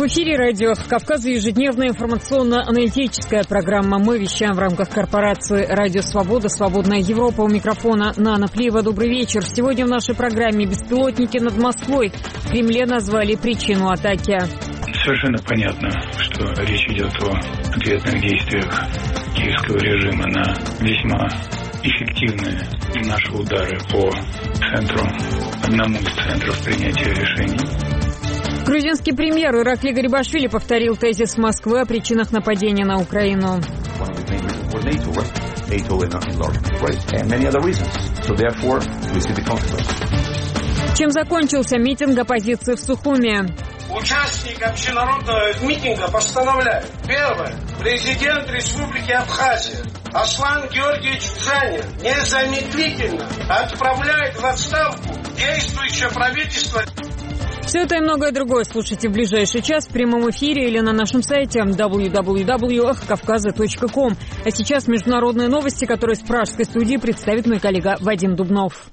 В эфире радио «Кавказа» ежедневная информационно-аналитическая программа. Мы вещаем в рамках корпорации «Радио Свобода», «Свободная Европа». У микрофона Нана Плиева. Добрый вечер. Сегодня в нашей программе беспилотники над Москвой. В Кремле назвали причину атаки. Совершенно понятно, что речь идет о ответных действиях киевского режима на весьма эффективные наши удары по центру, одному из центров принятия решений. Грузинский премьер Иракли Гарибашвили повторил тезис Москвы о причинах нападения на Украину. Чем закончился митинг оппозиции в Сухуми? Участник общенародного митинга постановляет. Первое. Президент Республики Абхазия Аслан Георгиевич Джанин незамедлительно отправляет в отставку действующее правительство. Все это и многое другое слушайте в ближайший час в прямом эфире или на нашем сайте www.kavkaza.com. А сейчас международные новости, которые с пражской студии представит мой коллега Вадим Дубнов.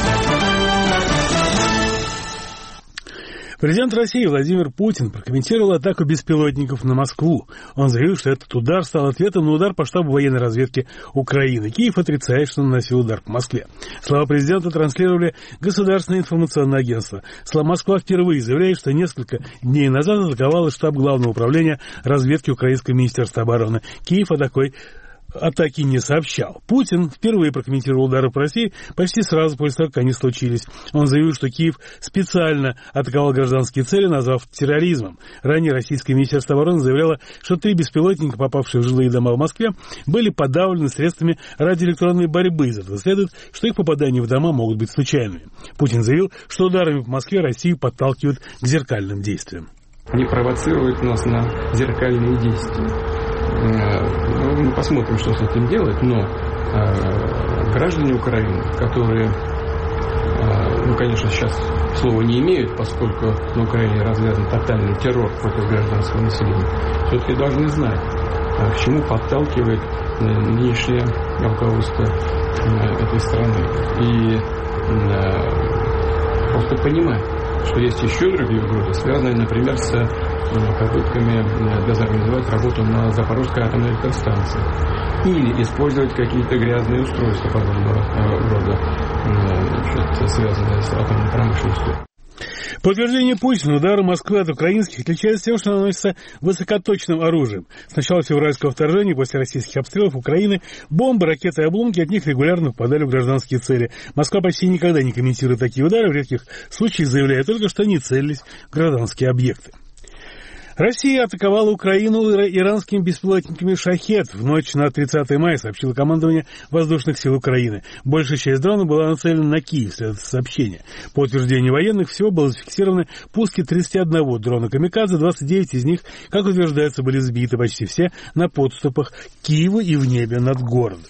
Президент России Владимир Путин прокомментировал атаку беспилотников на Москву. Он заявил, что этот удар стал ответом на удар по штабу военной разведки Украины. Киев отрицает, что наносил удар по Москве. Слова президента транслировали Государственное информационное агентство. Москва впервые заявляет, что несколько дней назад атаковала штаб Главного управления разведки Украинского министерства обороны. Киев о такой атаки не сообщал. Путин впервые прокомментировал удары по России почти сразу после того, как они случились. Он заявил, что Киев специально атаковал гражданские цели, назвав терроризмом. Ранее российское министерство обороны заявляло, что 3 беспилотника, попавшие в жилые дома в Москве, были подавлены средствами радиоэлектронной борьбы. Из этого следует, что их попадания в дома могут быть случайными. Путин заявил, что ударами по Москве Россию подталкивают к зеркальным действиям. Не провоцирует нас на зеркальные действия. Мы посмотрим, что с этим делать, но граждане Украины, которые, конечно, сейчас слова не имеют, поскольку на Украине развязан тотальный террор против гражданского населения, все-таки должны знать, к чему подталкивает нынешнее руководство этой страны. И просто понимать, что есть еще другие угрозы, связанные, например, с попытками дезорганизовать работу на Запорожской атомной электростанции или использовать какие-то грязные устройства подобного рода, связанные с атомной промышленностью. По утверждению Путина, удары Москвы от украинских отличаются тем, что наносятся высокоточным оружием. С начала февральского вторжения, после российских обстрелов Украины, бомбы, ракеты и обломки от них регулярно попадали в гражданские цели. Москва почти никогда не комментирует такие удары, в редких случаях заявляя только, что они целились в гражданские объекты. Россия атаковала Украину иранскими беспилотниками «Шахед» в ночь на 30 мая, сообщило командование воздушных сил Украины. Большая часть дронов была нацелена на Киев, следует сообщение. По утверждению военных, всего было зафиксировано пуски 31 дрона «Камикадзе», 29 из них, как утверждается, были сбиты, почти все на подступах к Киеву и в небе над городом.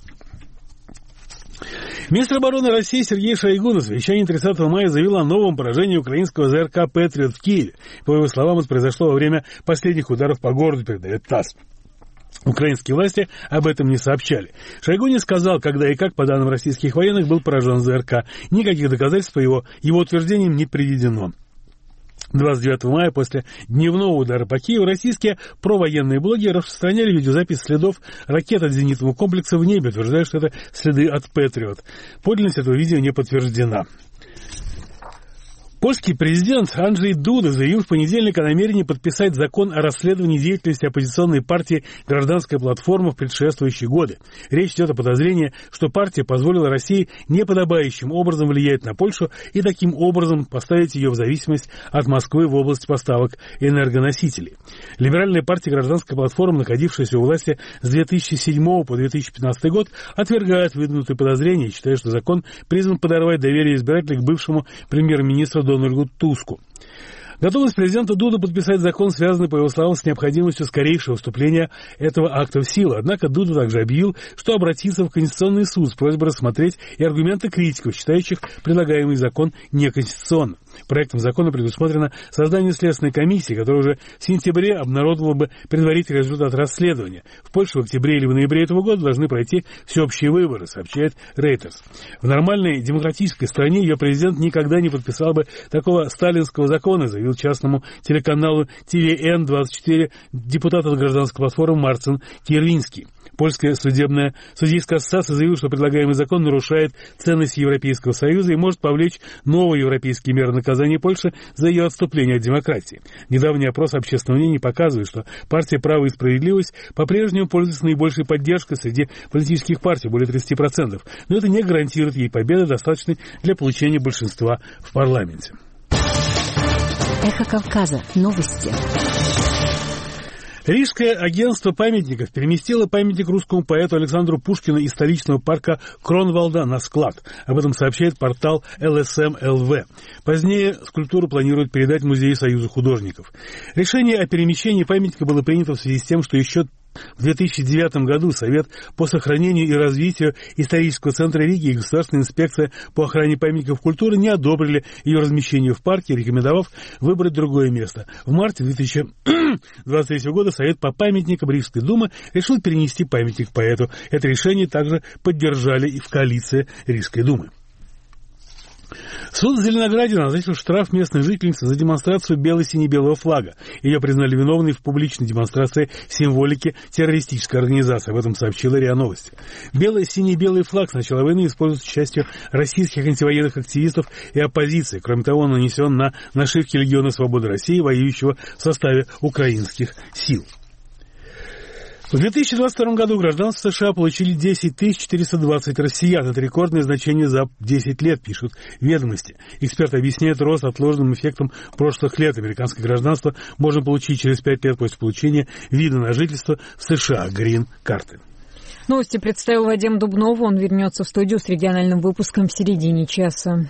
Министр обороны России Сергей Шойгу на совещании 30 мая заявил о новом поражении украинского ЗРК «Патриот» в Киеве. По его словам, это произошло во время последних ударов по городу, передает ТАСС. Украинские власти об этом не сообщали. Шойгу не сказал, когда и как, по данным российских военных, был поражен ЗРК. Никаких доказательств по его утверждениям не приведено. 29 мая, после дневного удара по Киеву, российские провоенные блогеры распространяли видеозапись следов ракет от зенитного комплекса в небе, утверждая, что это следы от «Патриот». Подлинность этого видео не подтверждена. Польский президент Анджей Дуда заявил в понедельник о намерении подписать закон о расследовании деятельности оппозиционной партии «Гражданская платформа» в предшествующие годы. Речь идет о подозрении, что партия позволила России неподобающим образом влиять на Польшу и таким образом поставить ее в зависимость от Москвы в области поставок энергоносителей. Либеральная партия «Гражданская платформа», находившаяся у власти с 2007 по 2015 год, отвергает выдвинутые подозрения и считает, что закон призван подорвать доверие избирателей к бывшему премьер-министру Дональду Туску. Готовность президента Дуды подписать закон связана, по его словам, с необходимостью скорейшего вступления этого акта в силу. Однако Дуда также объявил, что обратится в Конституционный суд с просьбой рассмотреть и аргументы критиков, считающих предлагаемый закон неконституционным. Проектом закона предусмотрено создание следственной комиссии, которая уже в сентябре обнародовала бы предварительный результат расследования. В Польше в октябре или в ноябре этого года должны пройти всеобщие выборы, сообщает Reuters. В нормальной демократической стране ее президент никогда не подписал бы такого сталинского закона, заявил заявил частному телеканалу ТВН-24 депутат от гражданской платформы Марцин Кирвинский. Польская судейская ассоциация заявила, что предлагаемый закон нарушает ценности Европейского Союза и может повлечь новые европейские меры наказания Польши за ее отступление от демократии. Недавний опрос общественного мнения показывает, что партия «Право и справедливость» по-прежнему пользуется наибольшей поддержкой среди политических партий, более 30%. Но это не гарантирует ей победы, достаточной для получения большинства в парламенте. Эхо Кавказа. Новости. Рижское агентство памятников переместило памятник русскому поэту Александру Пушкину из столичного парка Кронвалда на склад. Об этом сообщает портал ЛСМ-ЛВ. Позднее скульптуру планируют передать Музею Союза художников. Решение о перемещении памятника было принято в связи с тем, что еще в 2009 году Совет по сохранению и развитию исторического центра Риги и Государственная инспекция по охране памятников культуры не одобрили ее размещение в парке, рекомендовав выбрать другое место. В марте 2023 года Совет по памятникам Рижской думы решил перенести памятник поэту. Это решение также поддержали и в коалиции Рижской думы. Суд в Зеленограде назначил штраф местной жительницы за демонстрацию бело-сине-белого флага. Ее признали виновной в публичной демонстрации символики террористической организации. Об этом сообщила РИА Новости. Бело-сине-белый флаг с начала войны используется частью российских антивоенных активистов и оппозиции. Кроме того, он нанесен на нашивки Легиона Свободы России, воюющего в составе украинских сил. В 2022 году гражданство США получили 10 420 россиян. Это рекордное значение за 10 лет, пишут «Ведомости». Эксперты объясняют рост отложенным эффектом прошлых лет. Американское гражданство можно получить через 5 лет после получения вида на жительство в США, грин-карты. Новости представил Вадим Дубнов. Он вернется в студию с региональным выпуском в середине часа.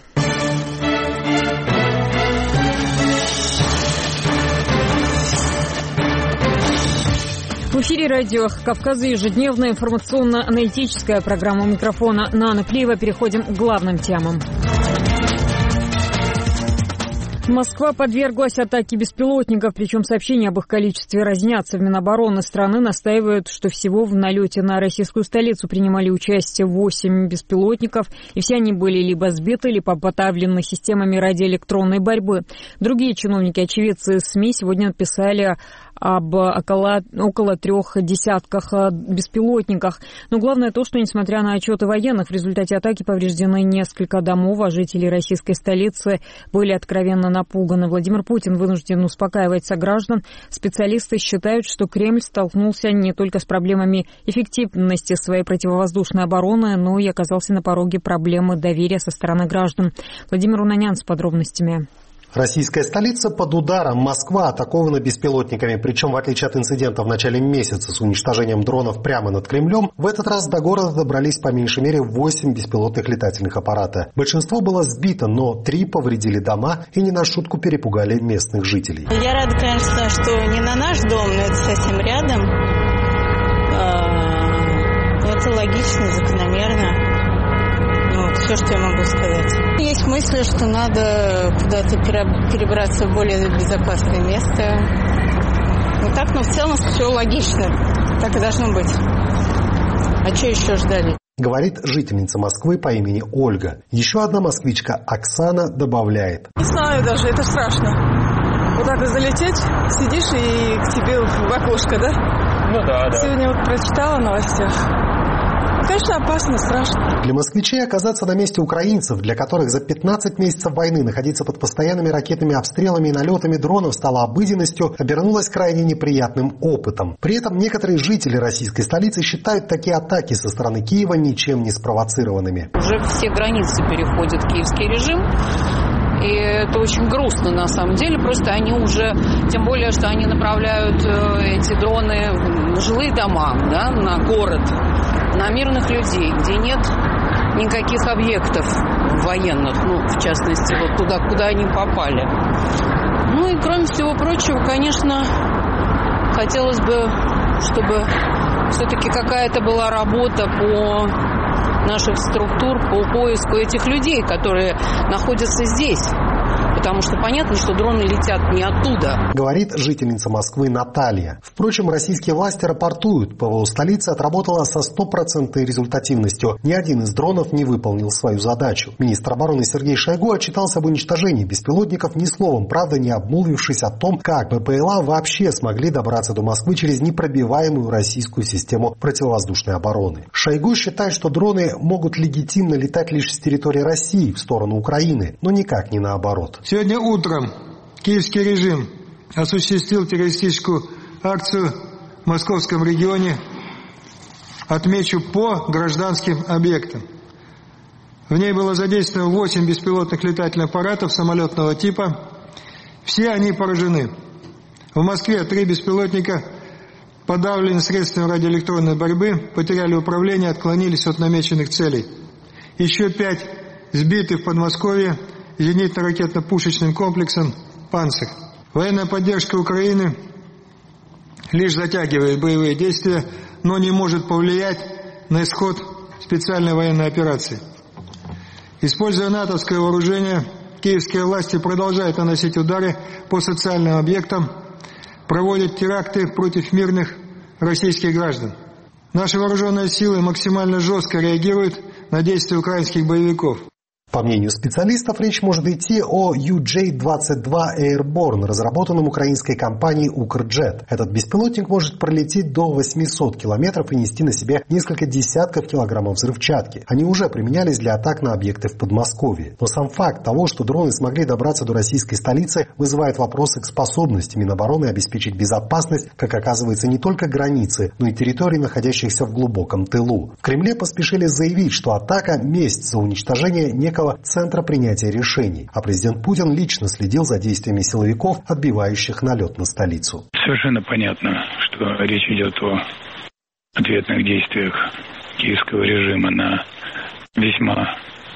В эфире радио «Кавказа» ежедневная информационно-аналитическая программа. У микрофона Нана Плиева. Переходим к главным темам. Москва подверглась атаке беспилотников, причем сообщения об их количестве разнятся. В Минобороны страны настаивают, что всего в налете на российскую столицу принимали участие 8 беспилотников, и все они были либо сбиты, либо подавлены системами радиоэлектронной борьбы. Другие чиновники, очевидцы из СМИ сегодня написали об около 3 десятках беспилотниках. Но главное то, что, несмотря на отчеты военных, в результате атаки повреждены несколько домов, а жители российской столицы были откровенно напуганы. Владимир Путин вынужден успокаивать сограждан. Специалисты считают, что Кремль столкнулся не только с проблемами эффективности своей противовоздушной обороны, но и оказался на пороге проблемы доверия со стороны граждан. Владимир Унанян с подробностями. Российская столица под ударом. Москва атакована беспилотниками. Причем, в отличие от инцидента в начале месяца с уничтожением дронов прямо над Кремлем, в этот раз до города добрались по меньшей мере 8 беспилотных летательных аппарата. Большинство было сбито, но 3 повредили дома и не на шутку перепугали местных жителей. Я рада, конечно, что не на наш дом, но это совсем рядом. Это логично, закономерно. Все, что я могу сказать. Есть мысли, что надо куда-то перебраться в более безопасное место. Ну так, но в целом все логично. Так и должно быть. А что еще ждали? Говорит жительница Москвы по имени Ольга. Еще одна москвичка Оксана добавляет. Не знаю даже, это страшно. Вот так залететь, сидишь и к тебе в окошко, да? Ну да. Сегодня вот прочитала в новостях. Конечно, опасно, страшно. Для москвичей оказаться на месте украинцев, для которых за 15 месяцев войны находиться под постоянными ракетными обстрелами и налетами дронов стало обыденностью, обернулось крайне неприятным опытом. При этом некоторые жители российской столицы считают такие атаки со стороны Киева ничем не спровоцированными. Уже все границы переходит киевский режим. И это очень грустно на самом деле. Просто они уже, тем более, что они направляют эти дроны на жилые дома, да, на город, на мирных людей, где нет никаких объектов военных, ну, в частности, вот туда, куда они попали. Ну и кроме всего прочего, конечно, хотелось бы, чтобы все-таки какая-то была работа по наших структур по поиску этих людей, которые находятся здесь. То потому что понятно, что дроны летят не оттуда. Говорит жительница Москвы Наталья. Впрочем, российские власти рапортуют, ПВО столицы отработала со 100% результативностью. Ни один из дронов не выполнил свою задачу. Министр обороны Сергей Шойгу отчитался об уничтожении беспилотников ни словом, правда, не обмолвившись о том, как БПЛА вообще смогли добраться до Москвы через непробиваемую российскую систему противовоздушной обороны. Шойгу считает, что дроны могут легитимно летать лишь с территории России в сторону Украины, но никак не наоборот. Сегодня утром киевский режим осуществил террористическую акцию в московском регионе, отмечу, по гражданским объектам. В ней было задействовано 8 беспилотных летательных аппаратов самолетного типа. Все они поражены. В Москве 3 беспилотника подавлены средствами радиоэлектронной борьбы, потеряли управление, отклонились от намеченных целей. Еще 5 сбиты в Подмосковье зенитно-ракетно-пушечным комплексом «Панцирь». Военная поддержка Украины лишь затягивает боевые действия, но не может повлиять на исход специальной военной операции. Используя натовское вооружение, киевские власти продолжают наносить удары по социальным объектам, проводят теракты против мирных российских граждан. Наши вооруженные силы максимально жестко реагируют на действия украинских боевиков. По мнению специалистов, речь может идти о UJ-22 Airborne, разработанном украинской компанией «Укрджет». Этот беспилотник может пролететь до 800 километров и нести на себе несколько десятков килограммов взрывчатки. Они уже применялись для атак на объекты в Подмосковье. Но сам факт того, что дроны смогли добраться до российской столицы, вызывает вопросы к способности Минобороны обеспечить безопасность, как оказывается, не только границы, но и территорий, находящихся в глубоком тылу. В Кремле поспешили заявить, что атака – месть за уничтожение некого центра принятия решений, а президент Путин лично следил за действиями силовиков, отбивающих налет на столицу. Совершенно понятно, что речь идет о ответных действиях киевского режима на весьма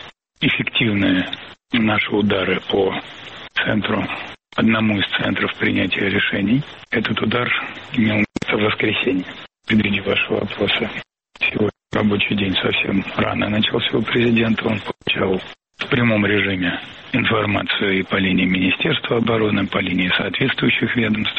эффективные наши удары по центру, одному из центров принятия решений. Этот удар имел место в воскресенье. В преддверии вашего вопроса. Сегодня рабочий день совсем рано начался у президента. Он получал в прямом режиме информацию и по линии Министерства обороны, по линии соответствующих ведомств,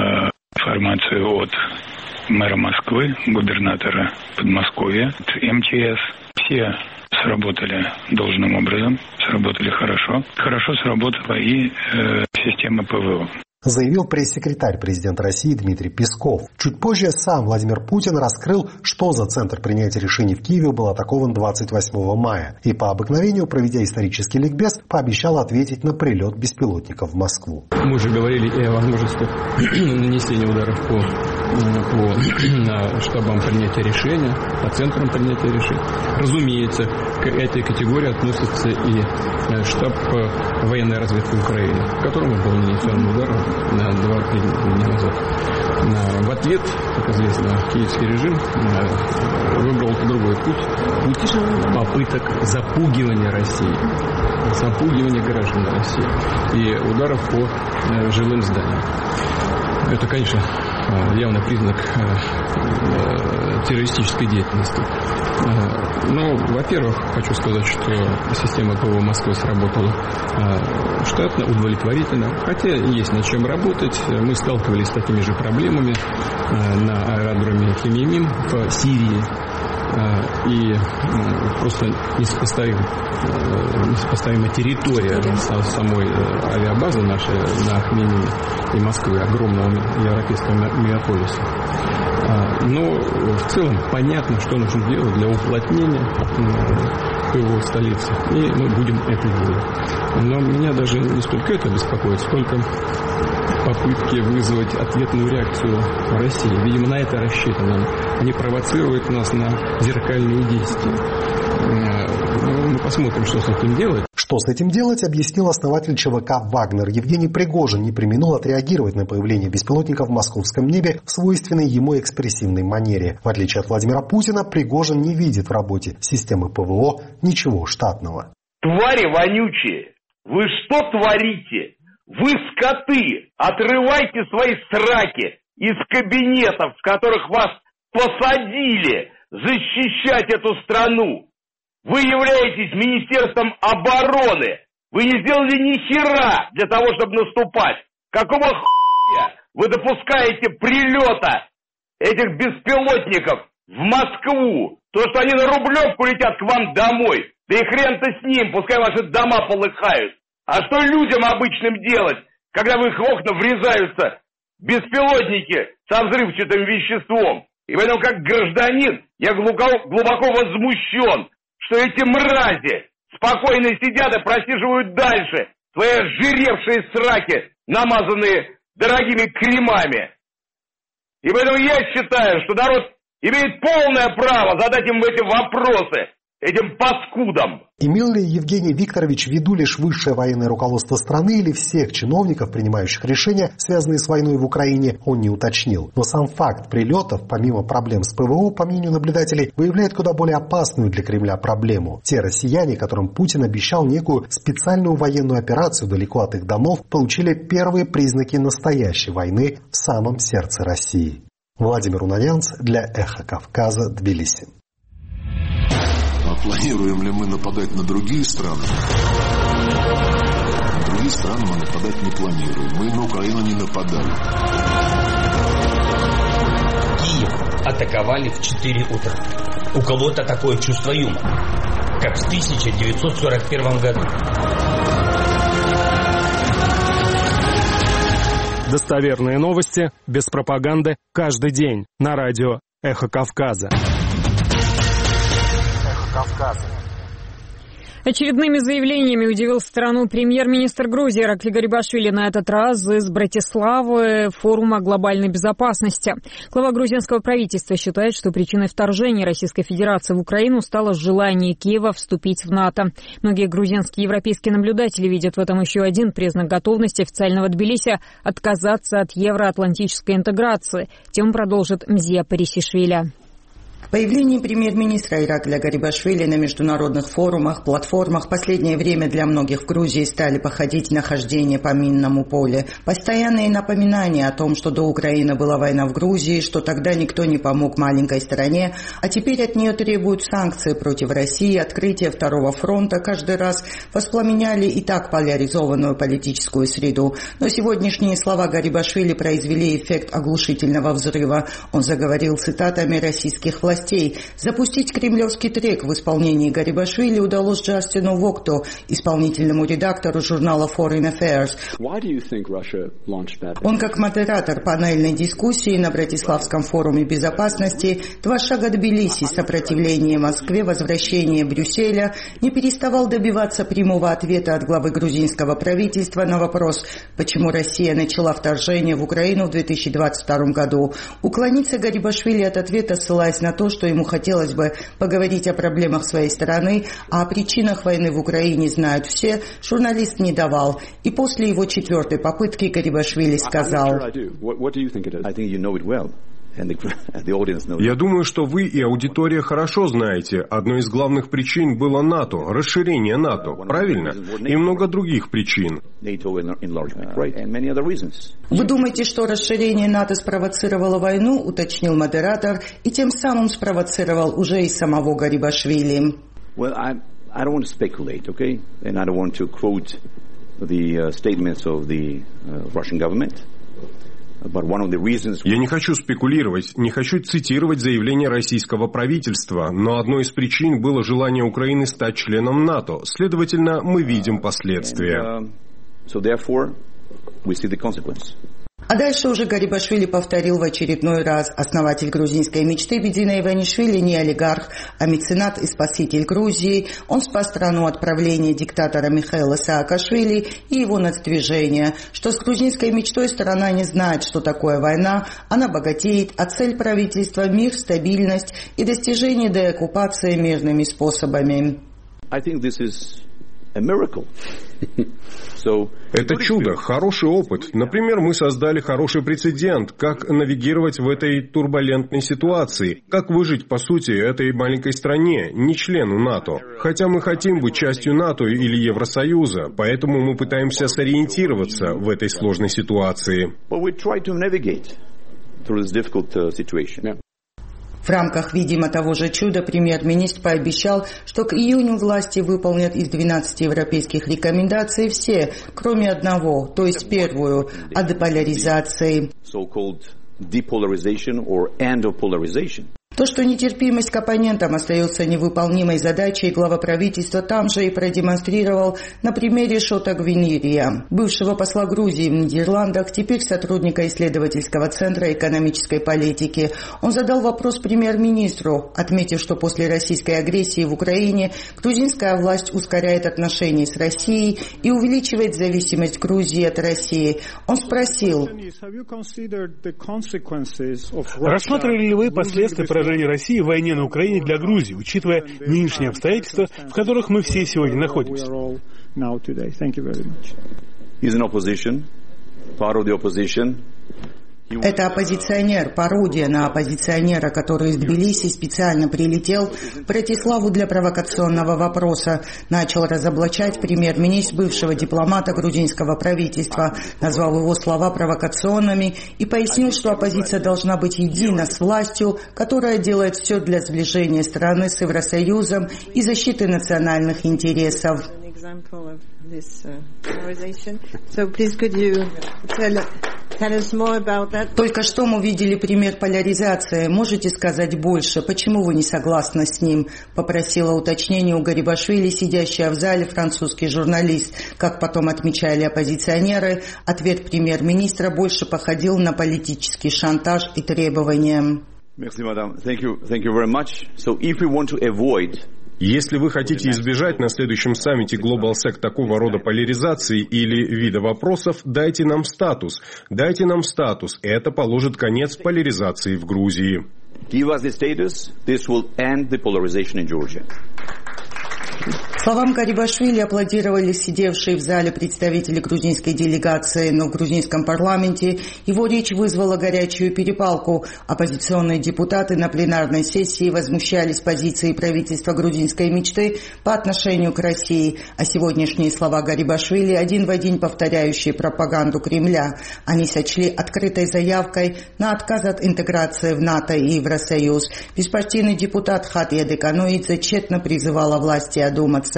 информацию от мэра Москвы, губернатора Подмосковья, МЧС. Все сработали должным образом, сработали хорошо. Хорошо сработала и система ПВО. Заявил пресс-секретарь президента России Дмитрий Песков. Чуть позже сам Владимир Путин раскрыл, что за центр принятия решений в Киеве был атакован 28 мая. И по обыкновению, проведя исторический ликбез, пообещал ответить на прилет беспилотников в Москву. Мы же говорили и о возможности нанесения ударов по штабам принятия решения, по центрам принятия решений. Разумеется, к этой категории относится и штаб военной разведки Украины, которому был нанесен удар на 2-3 дня назад. В ответ, как известно, киевский режим выбрал другой путь попыток запугивания России, запугивания граждан России и ударов по жилым зданиям. Это, конечно, явный признак террористической деятельности. Но, во-первых, хочу сказать, что система ПВО Москвы сработала штатно, удовлетворительно. Хотя есть над чем работать. Мы сталкивались с такими же проблемами на аэродроме Хемимим в Сирии. И просто несопоставимая территория самой авиабазы нашей на Хмельнике и Москвы, огромного европейского мегаполиса. Но в целом понятно, что нужно делать для уплотнения ПВО столицы. И мы будем это делать. Но меня даже не столько это беспокоит, сколько попытки вызвать ответную реакцию России. Видимо, на это рассчитано. Они провоцируют нас на зеркальные действия. Мы посмотрим, что с этим делать. Что с этим делать, объяснил основатель ЧВК «Вагнер». Евгений Пригожин не преминул отреагировать на появление беспилотников в московском небе в свойственной ему экспрессивной манере. В отличие от Владимира Путина, Пригожин не видит в работе системы ПВО ничего штатного. Твари вонючие! Вы что творите? Вы скоты! Отрывайте свои сраки из кабинетов, в которых вас посадили защищать эту страну! Вы являетесь Министерством обороны! Вы не сделали ни хера для того, чтобы наступать. Какого хуя вы допускаете прилета этих беспилотников в Москву? То, что они на Рублевку летят к вам домой, да и хрен-то с ним, пускай ваши дома полыхают. А что людям обычным делать, когда в их окна врезаются беспилотники со взрывчатым веществом? И поэтому, как гражданин, я глубоко возмущен, что эти мрази спокойно сидят и просиживают дальше свои ожиревшие сраки, намазанные дорогими кремами. И поэтому я считаю, что народ имеет полное право задать им эти вопросы, этим паскудам. Имел ли Евгений Викторович в виду лишь высшее военное руководство страны или всех чиновников, принимающих решения, связанные с войной в Украине, он не уточнил. Но сам факт прилетов, помимо проблем с ПВО, по мнению наблюдателей, выявляет куда более опасную для Кремля проблему. Те россияне, которым Путин обещал некую специальную военную операцию далеко от их домов, получили первые признаки настоящей войны в самом сердце России. Владимир Унанянц для «Эхо Кавказа», Тбилиси. Планируем ли мы нападать на другие страны? На другие страны мы нападать не планируем. Мы на Украину не нападали. Киев атаковали в 4 утра. У кого-то такое чувство юмора, как в 1941 году. Достоверные новости, без пропаганды, каждый день на радио «Эхо Кавказа». Очередными заявлениями удивил страну премьер-министр Грузии Иракли Гарибашвили, на этот раз из Братиславы, форума глобальной безопасности. Глава грузинского правительства считает, что причиной вторжения Российской Федерации в Украину стало желание Киева вступить в НАТО. Многие грузинские и европейские наблюдатели видят в этом еще один признак готовности официального Тбилиси отказаться от евроатлантической интеграции. Тему продолжит Мзия Парисишвили. Появление премьер-министра Иракля Гарибашвили на международных форумах, платформах в последнее время для многих в Грузии стали походить на хождение по минному полю. Постоянные напоминания о том, что до Украины была война в Грузии, что тогда никто не помог маленькой стране, а теперь от нее требуют санкции против России, открытие второго фронта, каждый раз воспламеняли и так поляризованную политическую среду. Но сегодняшние слова Гарибашвили произвели эффект оглушительного взрыва. Он заговорил цитатами российских властей. Запустить кремлевский трек в исполнении Гарибашвили удалось Джастину Вокту, исполнительному редактору журнала Foreign Affairs. Он, как модератор панельной дискуссии на Братиславском форуме безопасности «Два шага Тбилиси. Сопротивление Москве. Возвращение Брюсселя» не переставал добиваться прямого ответа от главы грузинского правительства на вопрос, почему Россия начала вторжение в Украину в 2022 году. Уклониться Гарибашвили от ответа, ссылаясь на то, что ему хотелось бы поговорить о проблемах своей страны, а о причинах войны в Украине знают все, журналист не давал. И после его 4-й попытки Гарибашвили сказал: «Я думаю, что вы и аудитория хорошо знаете, одной из главных причин было НАТО, расширение НАТО, правильно? И много других причин». Вы думаете, что расширение НАТО спровоцировало войну, уточнил модератор, и тем самым спровоцировал уже и самого Гарибашвили. Я не хочу спекулировать, не хочу цитировать заявление российского правительства, но одной из причин было желание Украины стать членом НАТО. Следовательно, мы видим последствия. А дальше уже Гарибашвили повторил в очередной раз: основатель грузинской мечты Бедина Иванишвили не олигарх, а меценат и спаситель Грузии. Он спас страну от правления диктатора Михаила Саакашвили и его нацдвижения. Что с грузинской мечтой страна не знает, что такое война, она богатеет, а цель правительства – мир, стабильность и достижение деоккупации мирными способами. Это чудо, хороший опыт. Например, мы создали хороший прецедент, как навигировать в этой турбулентной ситуации, как выжить, по сути, этой маленькой стране, не члену НАТО. Хотя мы хотим быть частью НАТО или Евросоюза, поэтому мы пытаемся сориентироваться в этой сложной ситуации. В рамках, видимо, того же чуда премьер-министр пообещал, что к июню власти выполнят из 12 европейских рекомендаций все, кроме одного, то есть первую, о деполяризации. То, что нетерпимость к оппонентам остается невыполнимой задачей, глава правительства там же и продемонстрировал на примере Шота Гвинирия, бывшего посла Грузии в Нидерландах, теперь сотрудника исследовательского центра экономической политики. Он задал вопрос премьер-министру, отметив, что после российской агрессии в Украине грузинская власть ускоряет отношения с Россией и увеличивает зависимость Грузии от России. Он спросил: рассматривали ли вы последствия поражения России в войне на Украине для Грузии, учитывая нынешние обстоятельства, в которых мы все сегодня находимся? Это оппозиционер, пародия на оппозиционера, который из Тбилиси специально прилетел в Братиславу для провокационного вопроса. Начал разоблачать премьер-министр бывшего дипломата грузинского правительства, назвал его слова провокационными и пояснил, что оппозиция должна быть едина с властью, которая делает все для сближения страны с Евросоюзом и защиты национальных интересов. Только что мы видели пример поляризации. Можете сказать больше? Почему вы не согласны с ним? Попросила уточнения у Гарибашвили, сидящая в зале, французский журналист. Как потом отмечали оппозиционеры, ответ премьер-министра больше походил на политический шантаж и требования. Если вы хотите избежать на следующем саммите GlobalSec такого рода поляризации или вида вопросов, дайте нам статус. Дайте нам статус. Это положит конец поляризации в Грузии. Give us the status. This will end the polarization in Georgia. Словам Гарибашвили аплодировали сидевшие в зале представители грузинской делегации, но в грузинском парламенте его речь вызвала горячую перепалку. Оппозиционные депутаты на пленарной сессии возмущались позицией правительства грузинской мечты по отношению к России, а сегодняшние слова Гарибашвили один в один повторяющие пропаганду Кремля. Они сочли открытой заявкой на отказ от интеграции в НАТО и Евросоюз. Беспартийный депутат Хатия Декануидзе тщетно призывала власти одуматься.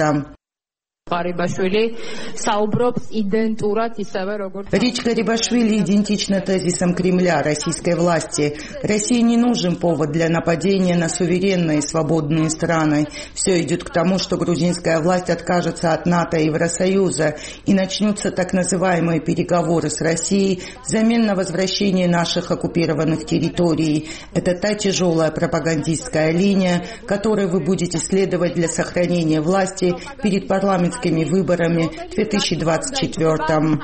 Речь Гарибашвили идентична тезисам Кремля, российской власти. России не нужен повод для нападения на суверенные свободные страны. Все идет к тому, что грузинская власть откажется от НАТО и Евросоюза, и начнутся так называемые переговоры с Россией взамен на возвращение наших оккупированных территорий. Это та тяжелая пропагандистская линия, которой вы будете следовать для сохранения власти перед парламентскими выборами в 2024.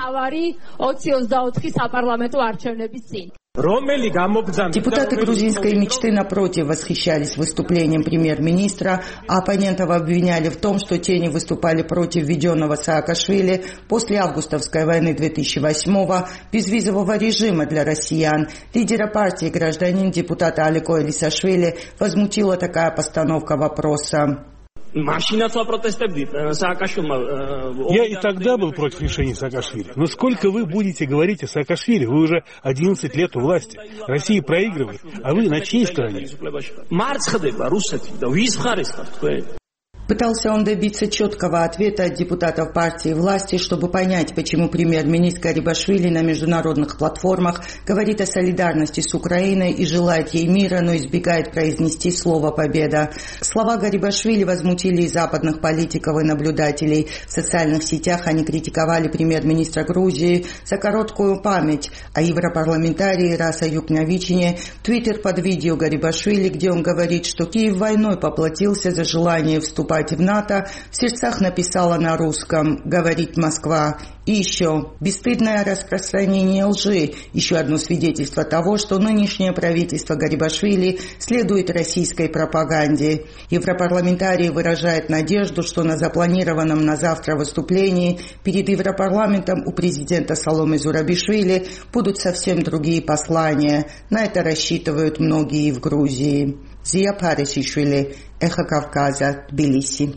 Депутаты грузинской мечты, напротив, восхищались выступлением премьер-министра, а оппонентов обвиняли в том, что те не выступали против введенного Саакашвили после августовской войны 2008-го безвизового режима для россиян. Лидера партии, гражданин депутата Алико Элисашвили, возмутила такая постановка вопроса. Я и тогда был против решения Саакашвили. Но сколько вы будете говорить о Саакашвили? Вы уже 11 лет у власти. Россия проигрывает, а вы на чьей стороне? Пытался он добиться четкого ответа от депутатов партии власти, чтобы понять, почему премьер-министр Гарибашвили на международных платформах говорит о солидарности с Украиной и желает ей мира, но избегает произнести слово «победа». Слова Гарибашвили возмутили и западных политиков и наблюдателей. В социальных сетях они критиковали премьер-министра Грузии за короткую память, а европарламентарий Раса Юкнявичине в Твиттер под видео Гарибашвили, где он говорит, что Киев войной поплатился за желание вступать в НАТО, в сердцах написала на русском «Говорит Москва». И еще бесстыдное распространение лжи, еще одно свидетельство того, что нынешнее правительство Гарибашвили следует российской пропаганде. Европарламентарии выражают надежду, что на запланированном на завтра выступлении перед Европарламентом у президента Саломе Зурабишвили будут совсем другие послания. На это рассчитывают многие в Грузии. Зия Парисишвили, Эхо Кавказа, Тбилиси.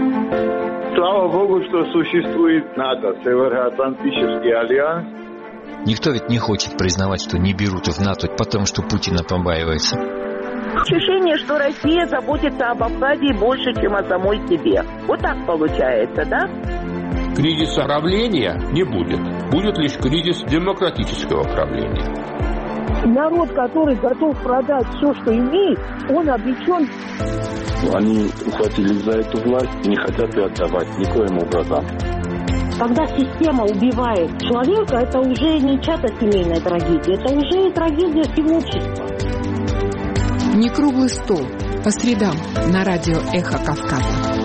Слава Богу, что существует НАТО, Североатлантический альянс, Никто ведь не хочет признавать, что не берут в НАТО, потому что Путина побаивается. Ощущение, что Россия заботится об Абхазии больше, чем о самой себе. Вот так получается, да? Кризиса правления не будет. Будет лишь кризис демократического правления. Народ, который готов продать все, что имеет, он обречен. Они ухватились за эту власть и не хотят ее отдавать никоим образом. Когда система убивает человека, это уже не чья-то семейная трагедия, это уже трагедия всего общества. Не круглый стол. По средам на радио «Эхо Кавказа».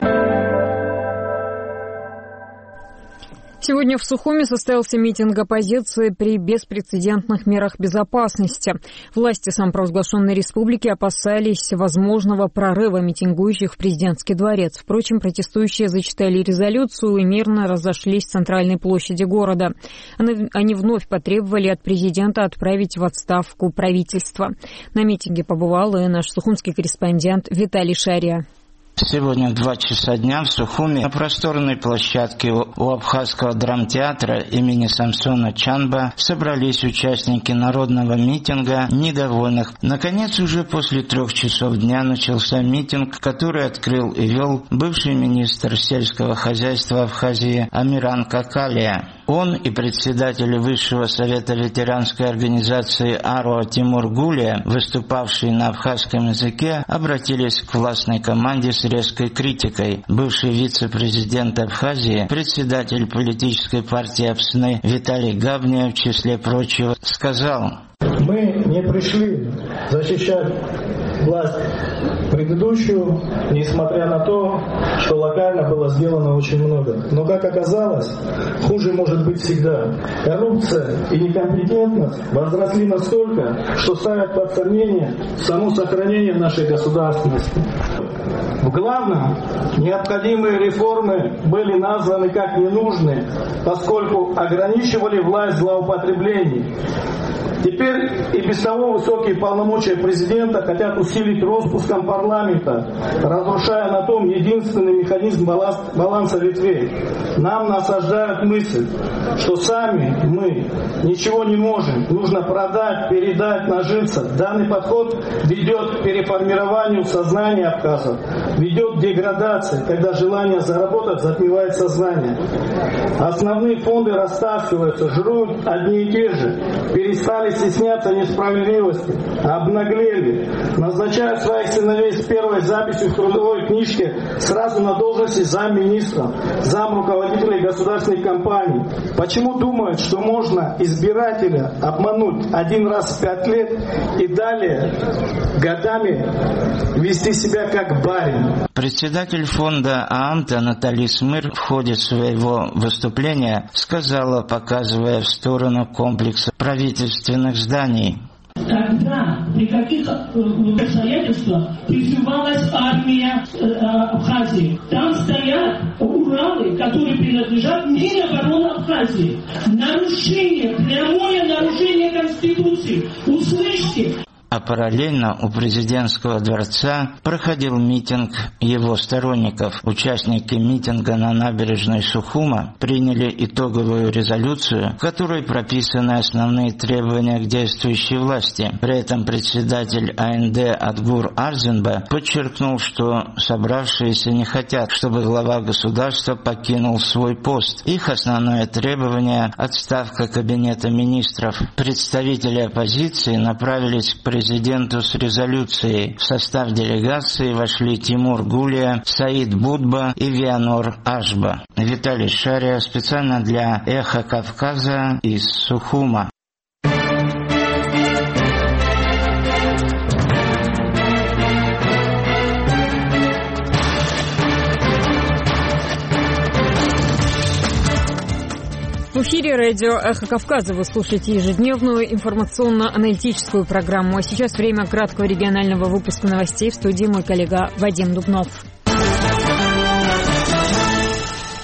Сегодня в Сухуми состоялся митинг оппозиции при беспрецедентных мерах безопасности. Власти самопровозглашенной республики опасались возможного прорыва митингующих в президентский дворец. Впрочем, протестующие зачитали резолюцию и мирно разошлись в центральной площади города. Они вновь потребовали от президента отправить в отставку правительство. На митинге побывал и наш сухумский корреспондент Виталий Шария. Сегодня в 2 часа дня в Сухуми на просторной площадке у Абхазского драмтеатра имени Самсона Чанба собрались участники народного митинга, недовольных. Наконец, уже после 3 часов дня начался митинг, который открыл и вел бывший министр сельского хозяйства Абхазии Амиран Какалия. Он и председатель Высшего совета ветеранской организации АРО Тимур Гулия, выступавшие на абхазском языке, обратились к властной команде с резкой критикой. Бывший вице-президент Абхазии, председатель политической партии Апсны Виталий Габния, в числе прочего, сказал: «Мы не пришли защищать власть предыдущую, несмотря на то, что локально было сделано очень много. Но, как оказалось, хуже может быть всегда. Коррупция и некомпетентность возросли настолько, что ставят под сомнение само сохранение нашей государственности. В главном, необходимые реформы были названы как ненужные, поскольку ограничивали власть злоупотреблений. Теперь и без того высокие полномочия президента хотят усилить распуском парламента, разрушая на том единственный механизм баланса ветвей. Нам насаждают мысль, что сами мы ничего не можем, нужно продать, передать, нажиться. Данный подход ведет к переформированию сознания абхазов, ведет к деградации, когда желание заработать затмевает сознание. Основные фонды растаскиваются, жрут одни и те же, перестали стесняться несправедливости, обнаглели, назначают своих сыновей с первой записью в трудовой книжке сразу на должности замминистра, замруководителей государственных компаний. Почему думают, что можно избирателя обмануть 1 раз в 5 лет и далее годами вести себя как барин? Председатель фонда ААМТа Наталья Смыр в ходе своего выступления сказала, показывая в сторону комплекса правительственных зданий: Тогда при каких обстоятельствах призывалась армия Абхазии? Там стоят Уралы, которые принадлежат Минобороны Абхазии. Нарушение, прямое нарушение Конституции. Услышьте. А параллельно у президентского дворца проходил митинг его сторонников. Участники митинга на набережной Сухума приняли итоговую резолюцию, в которой прописаны основные требования к действующей власти. При этом председатель АНД Адгур Арзенба подчеркнул, что собравшиеся не хотят, чтобы глава государства покинул свой пост. Их основное требование – отставка кабинета министров. Представители оппозиции направились к президенту с резолюцией. В состав делегации вошли Тимур Гулия, Саид Будба и Вианор Ашба. Виталий Шария специально для «Эхо Кавказа» из Сухума. В эфире радио «Эхо Кавказа» вы слушаете ежедневную информационно-аналитическую программу. А сейчас время краткого регионального выпуска новостей. В студии мой коллега Вадим Дубнов.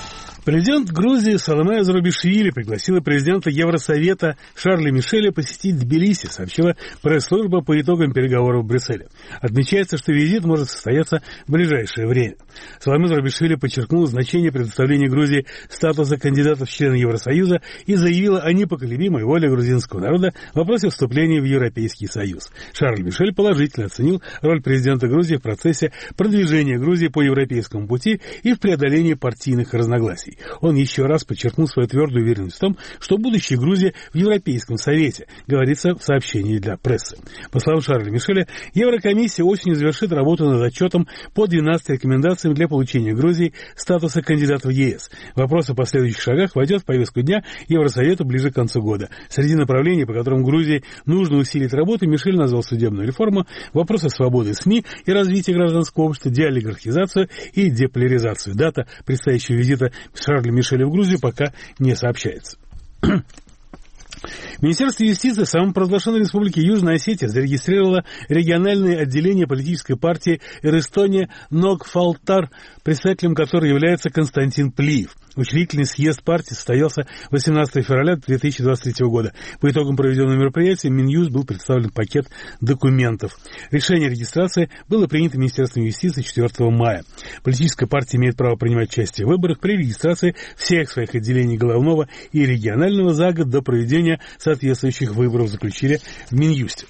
Президент Грузии Саломе Зурабишвили пригласила президента Евросовета Шарля Мишеля посетить Тбилиси, сообщила пресс-служба по итогам переговоров в Брюсселе. Отмечается, что визит может состояться в ближайшее время. Саломе Зурабишвили подчеркнула значение предоставления Грузии статуса кандидата в члены Евросоюза и заявила о непоколебимой воле грузинского народа в вопросе вступления в Европейский Союз. Шарль Мишель положительно оценил роль президента Грузии в процессе продвижения Грузии по европейскому пути и в преодолении партийных разногласий. Он еще раз подчеркнул свою твердую уверенность в том, что будущее Грузии в Европейском Совете, говорится в сообщении для прессы. По словам Шарля Мишеля, Еврокомиссия осенью завершит работу над отчетом по 12 рекомендациям для получения Грузии статуса кандидата в ЕС. Вопрос о последующих шагах войдет в повестку дня Евросовета ближе к концу года. Среди направлений, по которым Грузии нужно усилить работу, Мишель назвал судебную реформу, вопросы свободы СМИ и развития гражданского общества, деолигархизацию и деполяризацию. Дата предстоящего визита Шарля Мишеля в Грузию пока не сообщается. Министерство юстиции самопровозглашенной республики Южная Осетия зарегистрировало региональное отделение политической партии Эрестония Ногфалтар, председателем которой является Константин Плиев. Учредительный съезд партии состоялся 18 февраля 2023 года. По итогам проведенного мероприятия Минюст был представлен пакет документов. Решение о регистрации было принято Министерством юстиции 4 мая. Политическая партия имеет право принимать участие в выборах при регистрации всех своих отделений головного и регионального за год до проведения соответствующих выборов, заключили в Минюсте.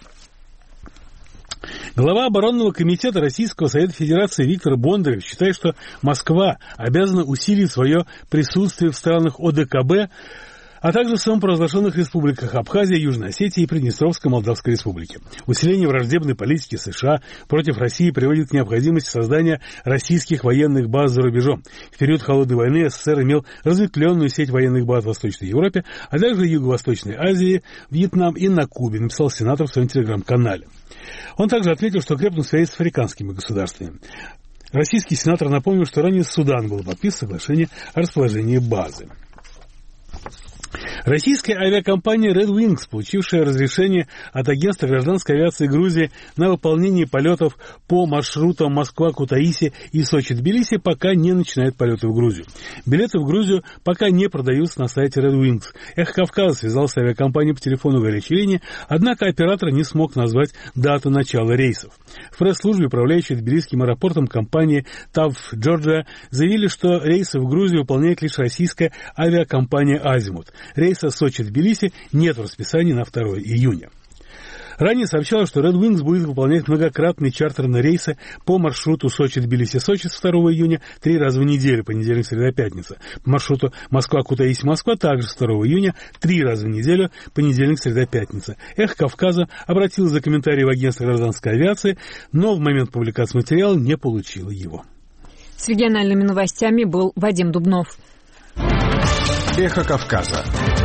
Глава оборонного комитета Российского Совета Федерации Виктор Бондарев считает, что Москва обязана усилить свое присутствие в странах ОДКБ, а также в самопровозглашенных республиках Абхазия, Южная Осетия и Приднестровской Молдавской Республики. Усиление враждебной политики США против России приводит к необходимости создания российских военных баз за рубежом. В период Холодной войны СССР имел разветвленную сеть военных баз в Восточной Европе, а также в Юго-Восточной Азии, Вьетнам и на Кубе, написал сенатор в своем телеграм-канале. Он также отметил, что крепнут связи с африканскими государствами. Российский сенатор напомнил, что ранее с Суданом было подписано соглашение о расположении базы. Российская авиакомпания Red Wings, получившая разрешение от агентства гражданской авиации Грузии на выполнение полетов по маршрутам Москва-Кутаиси и Сочи-Тбилиси, пока не начинает полеты в Грузию. Билеты в Грузию пока не продаются на сайте Red Wings. Эхо Кавказа связался с авиакомпанией по телефону горячей линии, однако оператор не смог назвать дату начала рейсов. В пресс-службе, управляющей тбилисским аэропортом компании TAV Georgia, заявили, что рейсы в Грузию выполняет лишь российская авиакомпания «Азимут». Рейса Сочи-Тбилиси нет в расписании на 2 июня. Ранее сообщалось, что Red Wings будет выполнять многократные чартерные рейсы по маршруту Сочи-Тбилиси-Сочи с 2 июня 3 раза в неделю, понедельник, среда, пятница. По маршруту Москва-Кутаиси-Москва также с 2 июня 3 раза в неделю, понедельник, среда, пятница. Эхо Кавказа обратилось за комментарий в агентство гражданской авиации, но в момент публикации материала не получило его. С региональными новостями был Вадим Дубнов. Эхо Кавказа.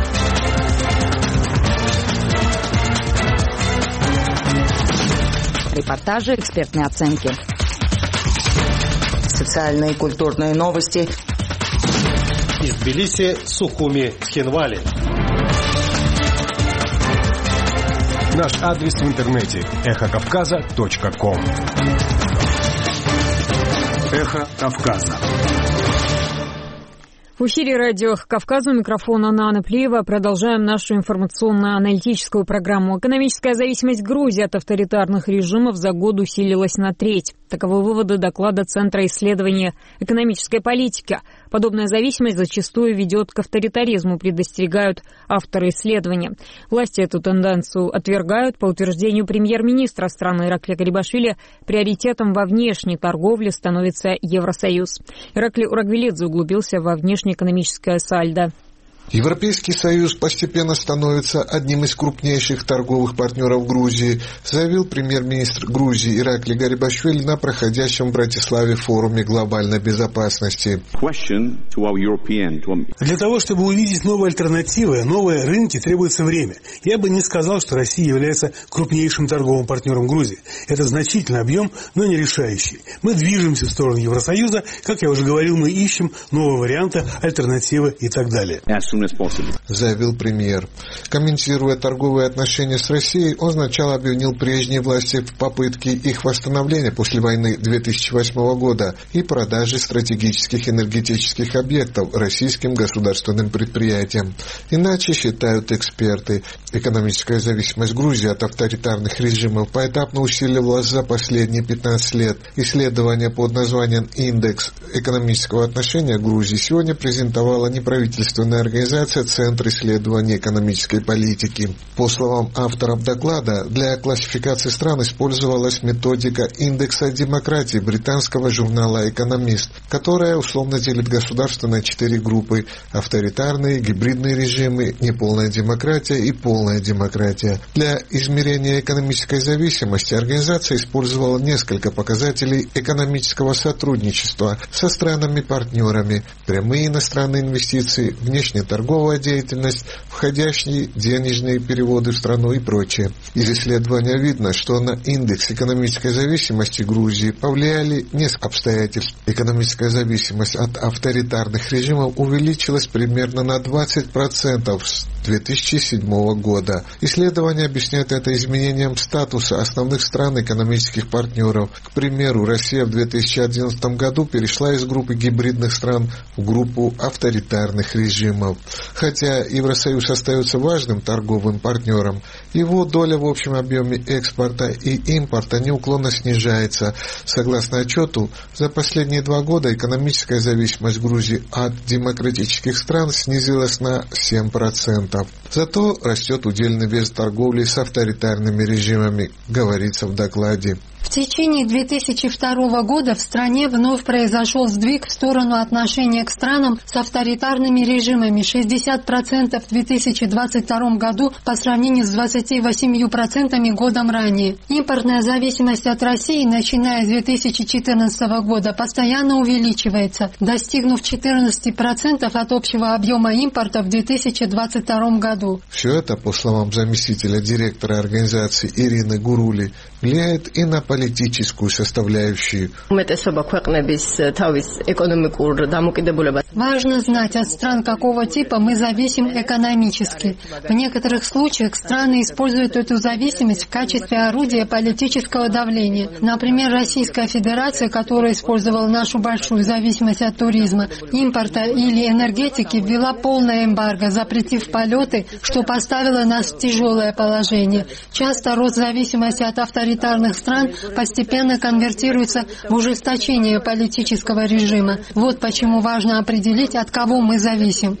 Репортажи, экспертные оценки. Социальные и культурные новости. Из Тбилиси, Сухуми, Тхенвали. Наш адрес в интернете эхокавказа.ком. Эхо Кавказа. В эфире радио «Кавказ», у микрофона Анна Плиева. Продолжаем нашу информационно-аналитическую программу. Экономическая зависимость Грузии от авторитарных режимов за год усилилась на треть. Таковы выводы доклада Центра исследования экономической политики. Подобная зависимость зачастую ведет к авторитаризму, предостерегают авторы исследования. Власти эту тенденцию отвергают. По утверждению премьер-министра страны Иракли Гарибашвили, приоритетом во внешней торговле становится Евросоюз. Иракли Урагвилидзе углубился во внешнеэкономическое сальдо. Европейский Союз постепенно становится одним из крупнейших торговых партнеров Грузии, заявил премьер-министр Грузии Иракли Гарибашвили на проходящем в Братиславе форуме глобальной безопасности. Для того, чтобы увидеть новые альтернативы, новые рынки, требуется время. Я бы не сказал, что Россия является крупнейшим торговым партнером Грузии. Это значительный объем, но не решающий. Мы движемся в сторону Евросоюза. Как я уже говорил, мы ищем новые варианты, альтернативы и так далее. soon as possible. Заявил премьер. Комментируя торговые отношения с Россией, он сначала обвинил прежние власти в попытке их восстановления после войны 2008 года и продажи стратегических энергетических объектов российским государственным предприятиям. Иначе, считают эксперты, экономическая зависимость Грузии от авторитарных режимов поэтапно усиливалась за последние 15 лет. Исследование под названием «Индекс экономического отношения Грузии» сегодня презентовала неправительственная организация «Центр исследований экономической политики». По словам авторов доклада, для классификации стран использовалась методика индекса демократии британского журнала «Экономист», которая условно делит государства на 4 группы – авторитарные, гибридные режимы, неполная демократия и полная демократия. Для измерения экономической зависимости организация использовала несколько показателей экономического сотрудничества со странами-партнерами, прямые иностранные инвестиции, внешнеторговая деятельность, входящие денежные переводы в страну и прочее. Из исследования видно, что на индекс экономической зависимости Грузии повлияли несколько обстоятельств. Экономическая зависимость от авторитарных режимов увеличилась примерно на 20% с 2007 года. Исследования объясняют это изменением статуса основных стран экономических партнеров. К примеру, Россия в 2011 году перешла из группы гибридных стран в группу авторитарных режимов. Хотя Евросоюз остается важным торговым партнером, его доля в общем объеме экспорта и импорта неуклонно снижается. Согласно отчету, за последние 2 года экономическая зависимость Грузии от демократических стран снизилась на 7%. Зато растет удельный вес торговли с авторитарными режимами, говорится в докладе. В течение 2002 года в стране вновь произошел сдвиг в сторону отношения к странам с авторитарными режимами. 60% в 2022 году по сравнению с 28% годом ранее. Импортная зависимость от России, начиная с 2014 года, постоянно увеличивается, достигнув 14% от общего объема импорта в 2022 году. Все это, по словам заместителя директора организации Ирины Гурули, влияет и на политическую составляющую. Важно знать, от стран какого типа мы зависим экономически. В некоторых случаях страны используют эту зависимость в качестве орудия политического давления. Например, Российская Федерация, которая использовала нашу большую зависимость от туризма, импорта или энергетики, ввела полное эмбарго, запретив полеты, что поставило нас в тяжелое положение. Часто рост зависимости от авторитарных стран постепенно конвертируется в ужесточение политического режима. Вот почему важно определить, от кого мы зависим.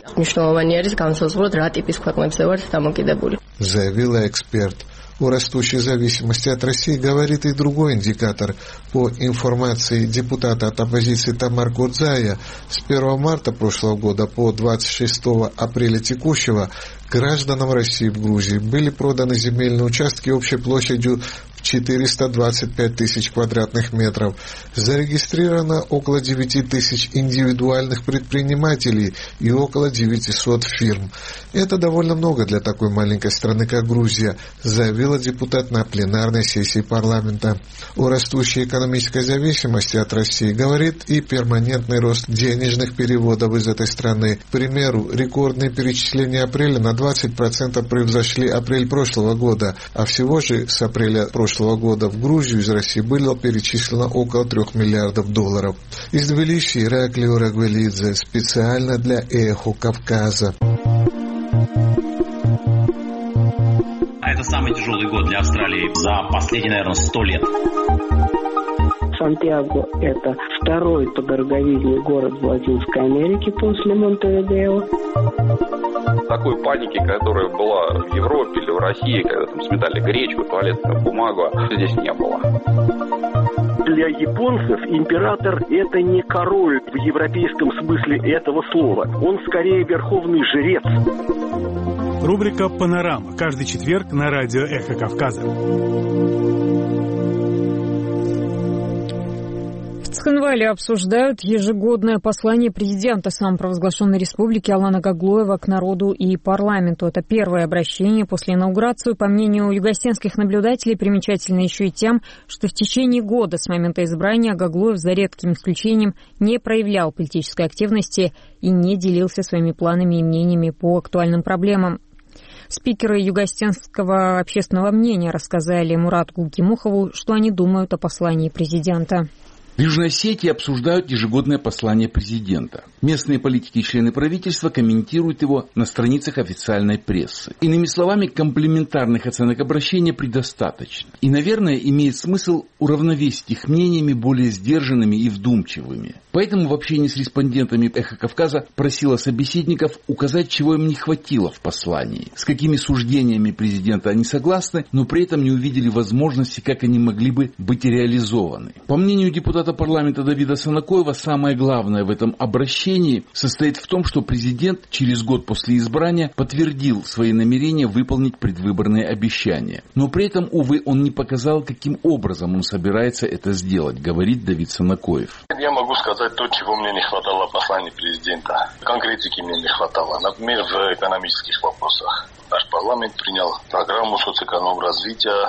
Заявила эксперт. О растущей зависимости от России говорит и другой индикатор. По информации депутата от оппозиции Тамар Гурдзая, с 1 марта прошлого года по 26 апреля текущего гражданам России в Грузии были проданы земельные участки общей площадью 425 тысяч квадратных метров. Зарегистрировано около 9 тысяч индивидуальных предпринимателей и около 900 фирм. Это довольно много для такой маленькой страны, как Грузия, заявила депутат на пленарной сессии парламента. О растущей экономической зависимости от России говорит и перманентный рост денежных переводов из этой страны. К примеру, рекордные перечисления апреля на 20% превзошли апрель прошлого года, а всего же с апреля прошлого года в Грузию из России было перечислено около $3 миллиардов. Из Тбилиси Ираклий Орагвелидзе специально для «Эхо Кавказа». Это самый тяжелый год для Австралии за последние, наверное, 100 лет. Сантьяго – это второй по дороговизне город в Латинской Америке после Монтевидео. Такой паники, которая была в Европе или в России, когда там сметали гречку, туалетную бумагу, здесь не было. Для японцев император – это не король в европейском смысле этого слова. Он скорее верховный жрец. Рубрика «Панорама» каждый четверг на радио «Эхо Кавказа». В Цхинвале обсуждают ежегодное послание президента самопровозглашенной республики Алана Гаглоева к народу и парламенту. Это первое обращение после инаугурации. По мнению югославских наблюдателей, примечательно еще и тем, что в течение года с момента избрания Гаглоев, за редким исключением, не проявлял политической активности и не делился своими планами и мнениями по актуальным проблемам. Спикеры югославского общественного мнения рассказали Мурату Гулкимухову, что они думают о послании президента. В Южной Осетии обсуждают ежегодное послание президента. Местные политики и члены правительства комментируют его на страницах официальной прессы. Иными словами, комплементарных оценок обращения предостаточно. И, наверное, имеет смысл уравновесить их мнениями более сдержанными и вдумчивыми. Поэтому в общении с респондентами «Эхо Кавказа» просила собеседников указать, чего им не хватило в послании, с какими суждениями президента они согласны, но при этом не увидели возможности, как они могли бы быть реализованы. По мнению депутата парламента Давида Санакоева, самое главное в этом обращении состоит в том, что президент через год после избрания подтвердил свои намерения выполнить предвыборные обещания. Но при этом, увы, он не показал, каким образом он собирается это сделать, говорит Давид Санакоев. Я могу сказать то, чего мне не хватало в послании президента. Конкретики мне не хватало. Например, в экономических вопросах. Наш парламент принял программу социоэкономического развития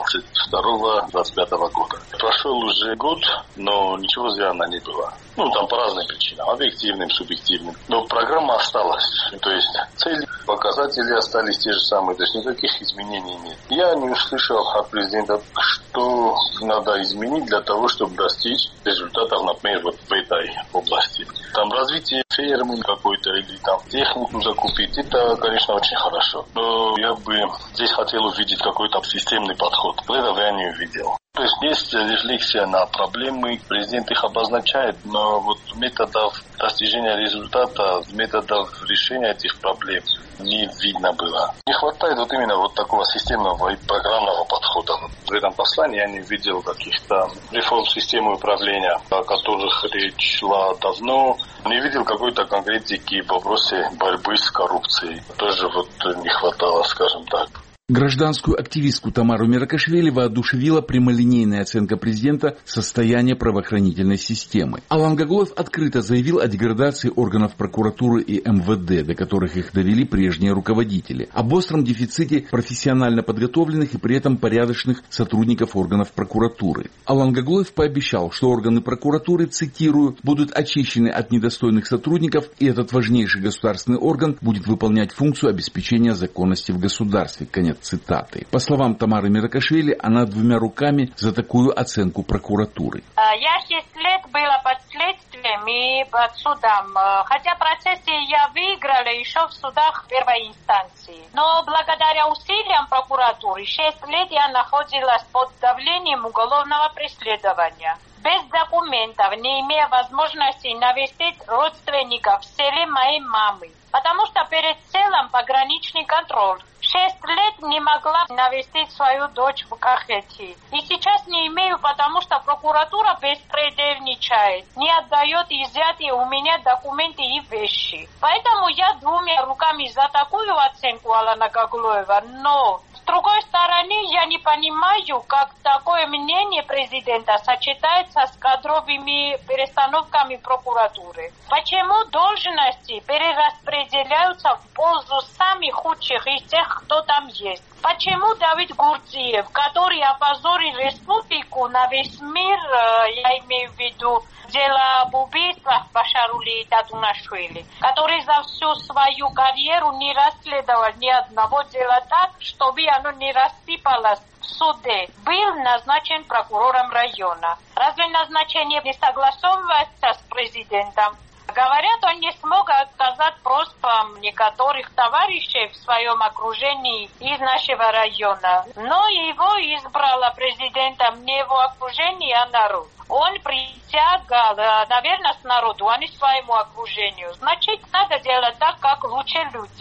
22-25 года. Прошел уже год, но ничего сделано не было. Там по разным причинам, объективным, субъективным. Но программа осталась. То есть цели, показатели остались те же самые, то есть никаких изменений нет. Я не услышал от президента, что надо изменить для того, чтобы достичь результатов, например, вот в этой области. Там развитие фермы какой-то или там технику закупить, это, конечно, очень хорошо. Но я бы здесь хотел увидеть какой-то системный подход. Этого я не увидел. То есть рефлексия на проблемы, президент их обозначает, но вот методов достижения результата, методов решения этих проблем не видно было. Не хватает вот именно вот такого системного и программного подхода. В этом послании я не видел каких-то реформ системы управления, о которых речь шла давно. Не видел какой-то конкретики в вопросе борьбы с коррупцией. Тоже вот не хватало, скажем так. Гражданскую активистку Тамару Меракашвили воодушевила прямолинейная оценка президента состояния правоохранительной системы. Алан Гаглоев открыто заявил о деградации органов прокуратуры и МВД, до которых их довели прежние руководители, об остром дефиците профессионально подготовленных и при этом порядочных сотрудников органов прокуратуры. Алан Гаглоев пообещал, что органы прокуратуры, цитирую, будут очищены от недостойных сотрудников, и этот важнейший государственный орган будет выполнять функцию обеспечения законности в государстве. Конец цитаты. По словам Тамары Меракашвили, она двумя руками за такую оценку прокуратуры. Я 6 лет была под следствием и под судом. Хотя процессы я выиграла еще в судах первой инстанции. Но благодаря усилиям прокуратуры 6 лет я находилась под давлением уголовного преследования. Без документов, не имея возможности навестить родственников в селе моей мамы. Потому что перед селом пограничный контроль. 6 лет не могла навестить свою дочь в Кахете. И сейчас не имею, потому что прокуратура беспредельничает. Не отдает изъятые у меня документы и вещи. Поэтому я двумя руками за такую оценку Алана Гаглоева. Но с другой стороны, я не понимаю, как такое мнение президента сочетается с кадровыми перестановками прокуратуры. Почему должности перераспределяются в пользу самых худших из тех, кто там есть? Почему Давид Гурдиев, который опозорил республику на весь мир, я имею в виду дело об убийствах Башарули и Татунашвили, который за всю свою карьеру не расследовал ни одного дела так, чтобы оно не рассыпалось в суде, был назначен прокурором района. Разве назначение не согласовывается с президентом? Говорят, он не смог отказать просьбам некоторых товарищей в своем окружении из нашего района. Но его избрала президентом не его окружение, а народ. Он притягал, наверное, с народу, а не своему окружению. Значит, надо делать так, как лучше людям.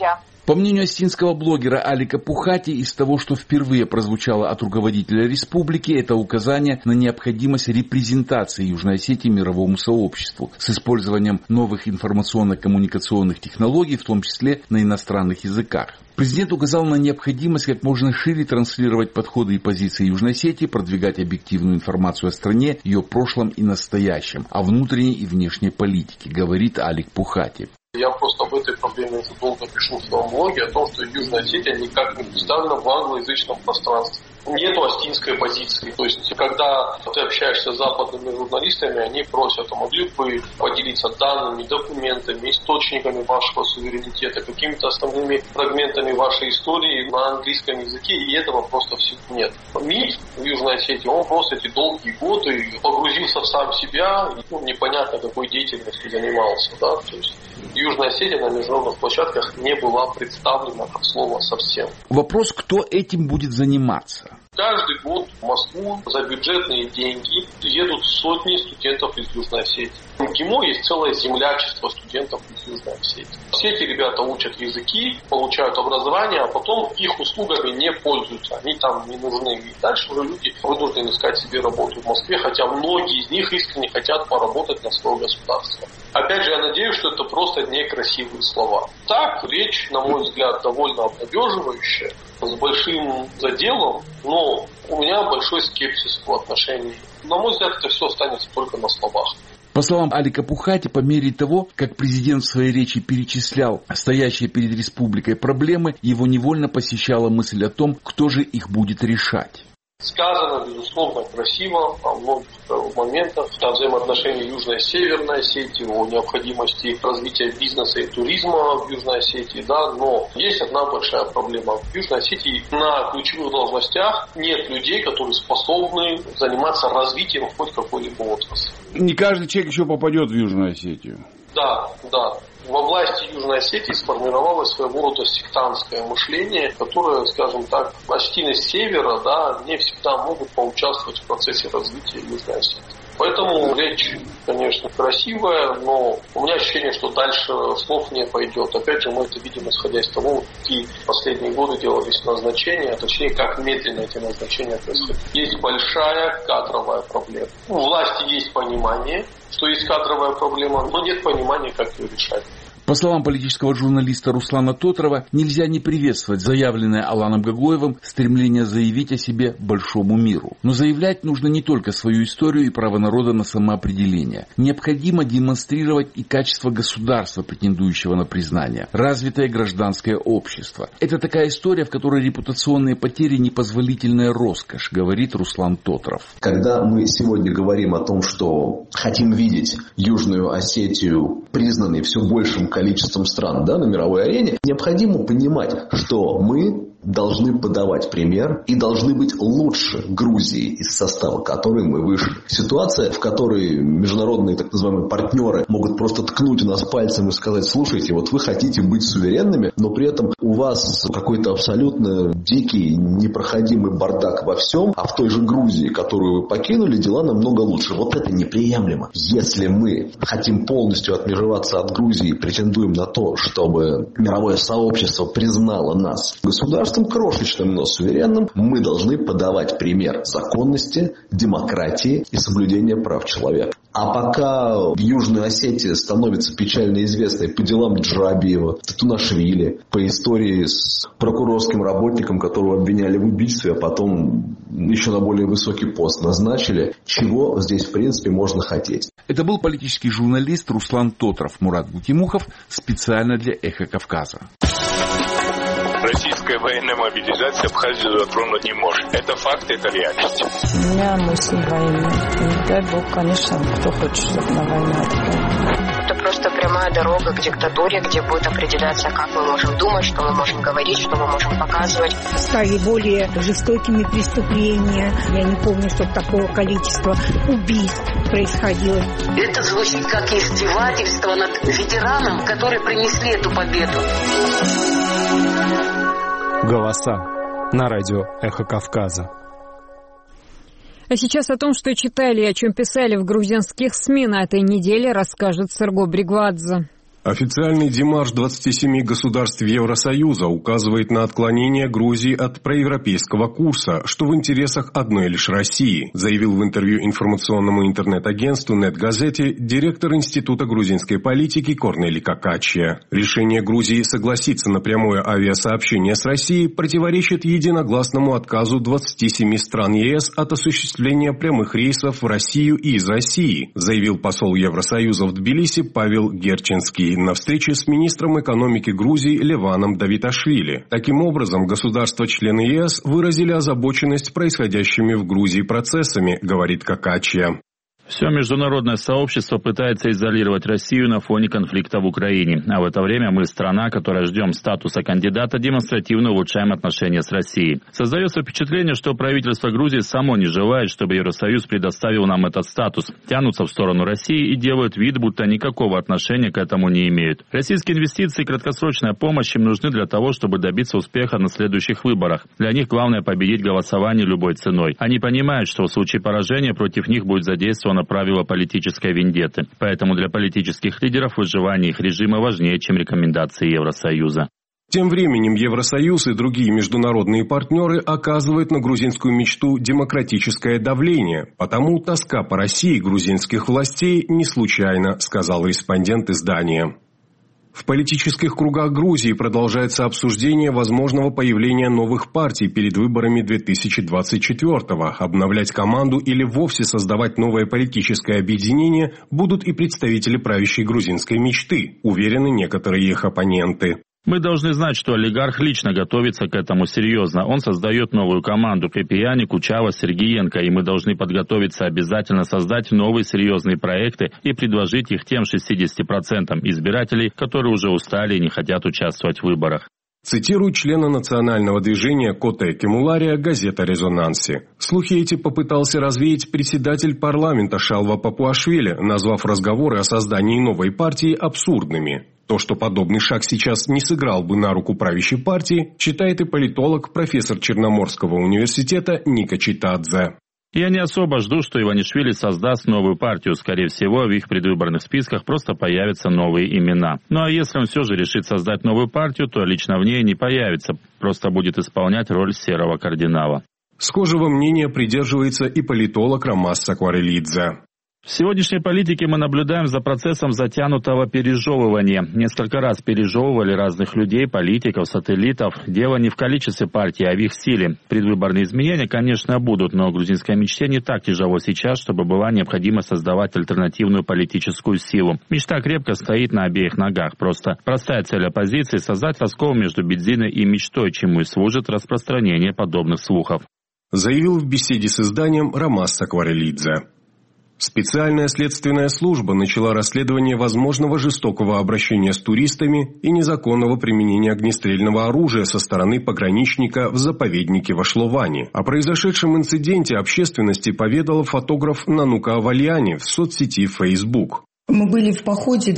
По мнению осетинского блогера Алика Пухати, из того, что впервые прозвучало от руководителя республики, это указание на необходимость репрезентации Южной Осетии мировому сообществу с использованием новых информационно-коммуникационных технологий, в том числе на иностранных языках. Президент указал на необходимость как можно шире транслировать подходы и позиции Южной Осетии, продвигать объективную информацию о стране, ее прошлом и настоящем, о внутренней и внешней политике, говорит Алик Пухати. Я просто об этой проблеме уже долго пишу в своем блоге, о том, что Южная Осетия никак не представлена в англоязычном пространстве. Нету осетинской позиции. То есть, когда ты общаешься с западными журналистами, они просят, а могли бы поделиться данными, документами, источниками вашего суверенитета, какими-то основными фрагментами вашей истории на английском языке, и этого просто всего нет. МИД в Южной Осетии, он просто эти долгие годы погрузился в сам себя, и непонятно какой деятельностью занимался. Да? То есть, Южная Осетия на международных площадках не была представлена от слова совсем. Вопрос, кто этим будет заниматься? Каждый год в Москву за бюджетные деньги едут сотни студентов из Южной Осетии. В ГИМО есть целое землячество студентов из Южной Осетии. Все эти ребята учат языки, получают образование, а потом их услугами не пользуются. Они там не нужны. И дальше уже люди вынуждены искать себе работу в Москве, хотя многие из них искренне хотят поработать на свое государство. Опять же, я надеюсь, что это просто некрасивые слова. Так, речь, на мой взгляд, довольно обнадеживающая, с большим заделом, но у меня большой скепсис в отношении. На мой взгляд, это все останется только на словах. По словам Алика Пухати, по мере того, как президент в своей речи перечислял стоящие перед республикой проблемы, его невольно посещала мысль о том, кто же их будет решать. Сказано, безусловно, красиво о многих моментах, о взаимоотношении Южной и Северной Осетии, о необходимости развития бизнеса и туризма в Южной Осетии, да, но есть одна большая проблема. В Южной Осетии на ключевых должностях нет людей, которые способны заниматься развитием хоть какой-либо отрасли. Не каждый человек еще попадет в Южную Осетию. Да. Во власти Южной Осетии сформировалось своего рода сектантское мышление, которое, скажем так, осетины с севера, да, не всегда могут поучаствовать в процессе развития Южной Осетии. Поэтому речь, конечно, красивая, но у меня ощущение, что дальше слов не пойдет. Опять же, мы это видим, исходя из того, какие последние годы делались назначения, а точнее, как медленно эти назначения происходят. Есть большая кадровая проблема. У власти есть понимание, что есть кадровая проблема, но нет понимания, как ее решать. По словам политического журналиста Руслана Тотрова, нельзя не приветствовать заявленное Аланом Гагоевым стремление заявить о себе большому миру. Но заявлять нужно не только свою историю и право народа на самоопределение. Необходимо демонстрировать и качество государства, претендующего на признание, развитое гражданское общество. Это такая история, в которой репутационные потери – непозволительная роскошь, говорит Руслан Тотров. Когда мы сегодня говорим о том, что хотим видеть Южную Осетию признанной все большим количеством стран, да, на мировой арене, необходимо понимать, что мы должны подавать пример и должны быть лучше Грузии из состава которой мы вышли. Ситуация, в которой международные так называемые партнеры могут просто ткнуть у нас пальцем и сказать: слушайте, вот вы хотите быть суверенными, но при этом у вас какой-то абсолютно дикий, непроходимый бардак во всем, а в той же Грузии, которую вы покинули, дела намного лучше. Вот это неприемлемо. Если мы хотим полностью отмежеваться от Грузии и претендуем на то, чтобы мировое сообщество признало нас государством крошечным, но суверенным, мы должны подавать пример законности, демократии и соблюдения прав человека. А пока Южная Осетия становится печально известной по делам Джарабиева, Татунашвили, по истории с прокурорским работником, которого обвиняли в убийстве, а потом еще на более высокий пост назначили, чего здесь в принципе можно хотеть. Это был политический журналист Руслан Тотров. Мурат Гутимухов специально для «Эхо Кавказа». Российская военная мобилизация Абхазию затронуть не может. Это факт, это реальность. У меня мысль военная. И дай бог, конечно, кто хочет, чтобы на войну отправили. Это просто прямая дорога к диктатуре, где будет определяться, как мы можем думать, что мы можем говорить, что мы можем показывать. Стали более жестокими преступления. Я не помню, чтобы такого количества убийств происходило. Это звучит как издевательство над ветераном, которые принесли эту победу. Голоса на радио «Эхо Кавказа». А сейчас о том, что читали и о чем писали в грузинских СМИ на этой неделе, расскажет Серго Бригвадзе. Официальный демарш 27 государств Евросоюза указывает на отклонение Грузии от проевропейского курса, что в интересах одной лишь России, заявил в интервью информационному интернет-агентству «Нет-Газете» директор Института грузинской политики Корнели Какачия. Решение Грузии согласиться на прямое авиасообщение с Россией противоречит единогласному отказу 27 стран ЕС от осуществления прямых рейсов в Россию и из России, заявил посол Евросоюза в Тбилиси Павел Герченский на встрече с министром экономики Грузии Леваном Давиташвили. Таким образом, государства-члены ЕС выразили озабоченность происходящими в Грузии процессами, говорит Какачия. Все международное сообщество пытается изолировать Россию на фоне конфликта в Украине. А в это время мы, страна, которая ждем статуса кандидата, демонстративно улучшаем отношения с Россией. Создается впечатление, что правительство Грузии само не желает, чтобы Евросоюз предоставил нам этот статус. Тянутся в сторону России и делают вид, будто никакого отношения к этому не имеют. Российские инвестиции и краткосрочная помощь им нужны для того, чтобы добиться успеха на следующих выборах. Для них главное победить голосование любой ценой. Они понимают, что в случае поражения против них будет задействовано правило политической вендетты. Поэтому для политических лидеров выживание их режима важнее, чем рекомендации Евросоюза. Тем временем Евросоюз и другие международные партнеры оказывают на грузинскую мечту демократическое давление. Потому тоска по России грузинских властей не случайна, сказал корреспондент издания. В политических кругах Грузии продолжается обсуждение возможного появления новых партий перед выборами 2024-го. Обновлять команду или вовсе создавать новое политическое объединение будут и представители правящей грузинской мечты, уверены некоторые их оппоненты. Мы должны знать, что олигарх лично готовится к этому серьезно. Он создает новую команду Крепияни, Кучава, Сергиенко, и мы должны подготовиться обязательно создать новые серьезные проекты и предложить их тем 60% избирателей, которые уже устали и не хотят участвовать в выборах. Цитирует члена национального движения Коте Кемулария газета «Резонанси». Слухи эти попытался развеять председатель парламента Шалва Папуашвили, назвав разговоры о создании новой партии абсурдными. То, что подобный шаг сейчас не сыграл бы на руку правящей партии, считает и политолог, профессор Черноморского университета Ника Читадзе. Я не особо жду, что Иванишвили создаст новую партию. Скорее всего, в их предвыборных списках просто появятся новые имена. Ну а если он все же решит создать новую партию, то лично в ней не появится, просто будет исполнять роль серого кардинала. Схожего мнения придерживается и политолог Ромас Сакварелидзе. В сегодняшней политике мы наблюдаем за процессом затянутого пережевывания. Несколько раз пережевывали разных людей, политиков, сателлитов. Дело не в количестве партий, а в их силе. Предвыборные изменения, конечно, будут, но грузинской мечте не так тяжело сейчас, чтобы была необходимо создавать альтернативную политическую силу. Мечта крепко стоит на обеих ногах. Просто простая цель оппозиции – создать раскол между Бедзиной и мечтой, чему и служит распространение подобных слухов. Заявил в беседе с изданием Ромас Сакварелидзе. Специальная следственная служба начала расследование возможного жестокого обращения с туристами и незаконного применения огнестрельного оружия со стороны пограничника в заповеднике Вашловани. О произошедшем инциденте общественности поведал фотограф Нанука Авальяни в соцсети Facebook. Мы были в походе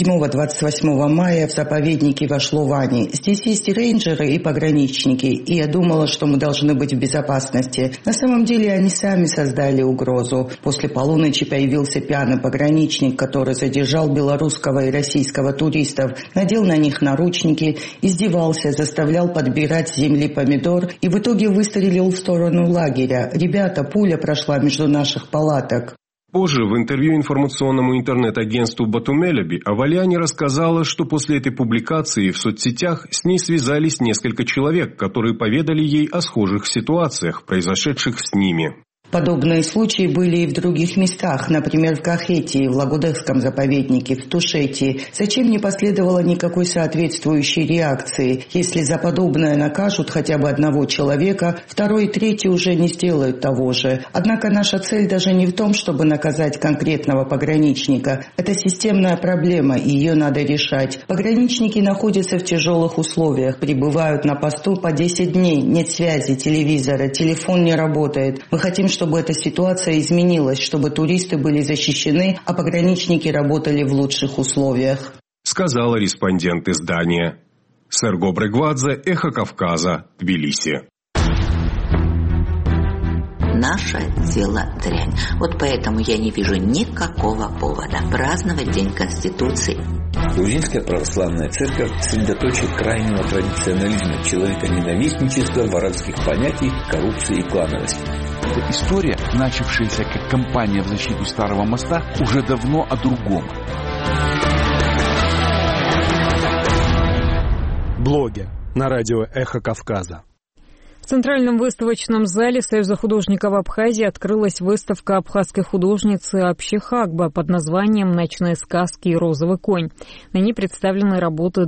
27-28 мая в заповеднике Вашловани. Здесь есть и рейнджеры, и пограничники, и я думала, что мы должны быть в безопасности. На самом деле они сами создали угрозу. После полуночи появился пьяный пограничник, который задержал белорусского и российского туристов, надел на них наручники, издевался, заставлял подбирать с земли помидор и в итоге выстрелил в сторону лагеря. Ребята, пуля прошла между наших палаток. Позже в интервью информационному интернет-агентству Батумелеби Авальяни рассказала, что после этой публикации в соцсетях с ней связались несколько человек, которые поведали ей о схожих ситуациях, произошедших с ними. Подобные случаи были и в других местах, например, в Кахетии, в Лагудекском заповеднике, в Тушетии. Зачем не последовало никакой соответствующей реакции? Если за подобное накажут хотя бы одного человека, второй и третий уже не сделают того же. Однако наша цель даже не в том, чтобы наказать конкретного пограничника. Это системная проблема, и ее надо решать. Пограничники находятся в тяжелых условиях, пребывают на посту по 10 дней, нет связи, телевизора, телефон не работает. Мы хотим, чтобы эта ситуация изменилась, чтобы туристы были защищены, а пограничники работали в лучших условиях. Сказала респондент издания. Серго Брегвадзе, Эхо Кавказа, Тбилиси. наше дело дрянь. Вот поэтому я не вижу никакого повода праздновать День Конституции. Грузинская православная церковь – средоточие крайнего традиционализма, человеконенавистничества, воровских понятий, коррупции и клановости. История, начавшаяся как кампания в защиту Старого моста, уже давно о другом. Блоги на радио «Эхо Кавказа». В Центральном выставочном зале Союза художников Абхазии открылась выставка абхазской художницы Апщи Хакба под названием «Ночные сказки и розовый конь». На ней представлены работы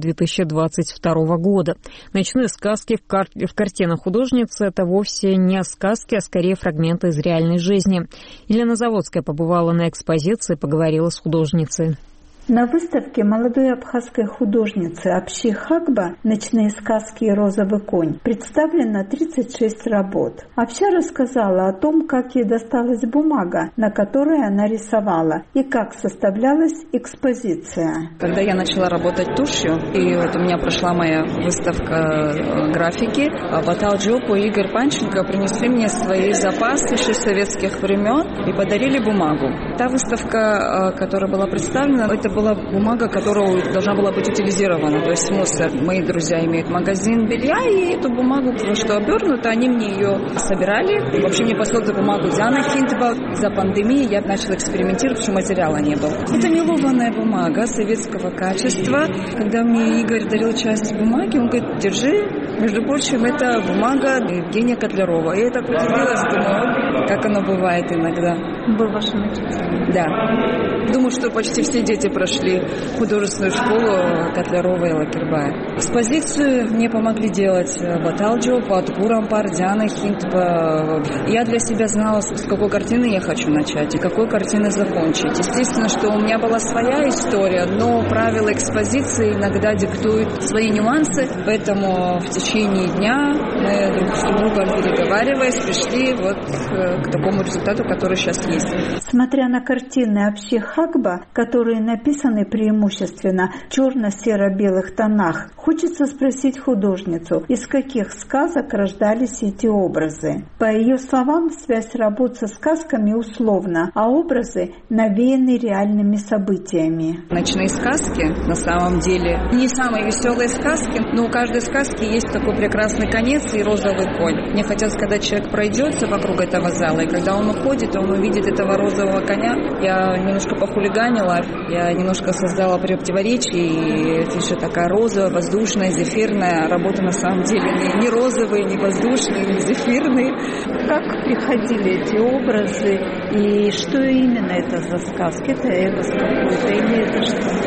2022 года. Ночные сказки в картинах художницы – это вовсе не сказки, а скорее фрагменты из реальной жизни. Елена Заводская побывала на экспозиции и поговорила с художницей. На выставке молодой абхазской художницы Апщи Хакба «Ночные сказки и розовый конь» представлено 36 работ. Апща рассказала о том, как ей досталась бумага, на которой она рисовала, и как составлялась экспозиция. Когда я начала работать тушью, и вот у меня прошла моя выставка графики, Батал Джопу и Игорь Панченко принесли мне свои запасы еще советских времен и подарили бумагу. Та выставка, которая была представлена, это была бумага, которая должна была быть утилизирована, то есть мусор. Мои друзья имеют магазин белья, и эту бумагу, что обернута, они мне ее собирали. Вообще мне послала эту бумагу Диана Хинтова. Из-за пандемии я начала экспериментировать, потому что материала не было. Это мелованная бумага советского качества. Когда мне Игорь дарил часть бумаги, он говорит: держи. Между прочим, это бумага Евгения Котлярова. И я так удивилась, думаю, как оно бывает иногда. Был вашим учителем? Да. Думаю, что почти все дети прошли художественную школу Котлярова и Лакербая. Экспозицию мне помогли делать Баталджо, Патгурампар, Диана Хинтба. Я для себя знала, с какой картины я хочу начать и какой картины закончить. Естественно, что у меня была своя история, но правила экспозиции иногда диктуют свои нюансы, поэтому в течение дня мы друг с другом переговариваясь пришли вот к такому результату, который сейчас есть. Смотря на картины Апщи Хакба, которые написаны преимущественно в черно-серо-белых тонах, хочется спросить художницу, из каких сказок рождались эти образы. По ее словам, связь работ со сказками условна, а образы навеяны реальными событиями. Ночные сказки, на самом деле, не самые веселые сказки, но у каждой сказки есть такой прекрасный конец и розовый конь. Мне хотелось, когда человек пройдется вокруг этого зала, и когда он уходит, он увидит этого розового коня. Я немножко похулиганила, я немножко создала противоречие, и это еще такая розовая, воздушная, зефирная. Работа на самом деле не розовые, не воздушные, не зефирные. Как приходили эти образы, и что именно это за сказки? Это эпос какой-то или это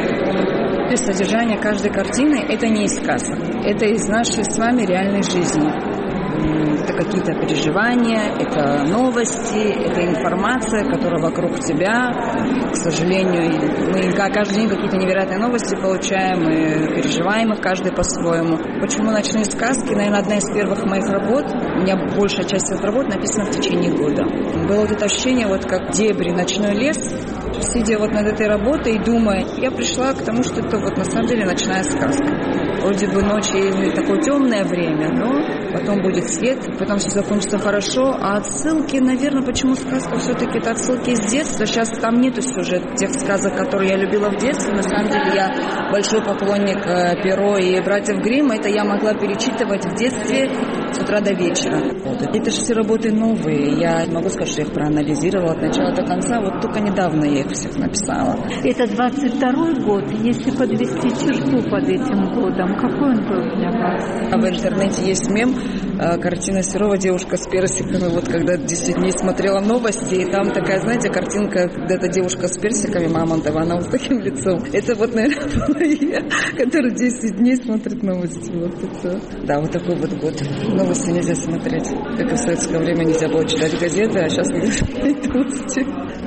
что? Содержание каждой картины – это не из сказок, это из нашей с вами реальной жизни. Это какие-то переживания, это новости, это информация, которая вокруг тебя. К сожалению, мы каждый день какие-то невероятные новости получаем и переживаем их каждый по-своему. Почему «Ночные сказки»? Наверное, одна из первых моих работ. У меня большая часть этих работ написана в течение года. Было вот это ощущение, вот как дебри, ночной лес. Сидя вот над этой работой и думая, я пришла к тому, что это вот на самом деле ночная сказка. Вроде бы ночью такое темное время, но потом будет свет, потом все закончится хорошо. А отсылки, наверное, почему сказка все-таки это отсылки из детства. Сейчас там нету сюжета тех сказок, которые я любила в детстве. На самом деле я большой поклонник Перо и братьев Гримм. Это я могла перечитывать в детстве с утра до вечера. Вот. Это же все работы новые. Я не могу сказать, что я их проанализировала от начала до конца. Вот только недавно я их всех написала. Это 22-й год. Если подвести черту под этим годом, какой он был для вас? В интернете есть мем, картина Серова «Девушка с персиками». Вот когда 10 дней смотрела новости, и там такая, знаете, картинка, когда эта девушка с персиками, Мамонтова, она вот с таким лицом. Это вот, наверное, была я, которая 10 дней смотрит новости. Вот это. Да, вот такой вот год. Новости нельзя смотреть. Как и в советское время нельзя было читать газеты, а сейчас нельзя смотреть новости.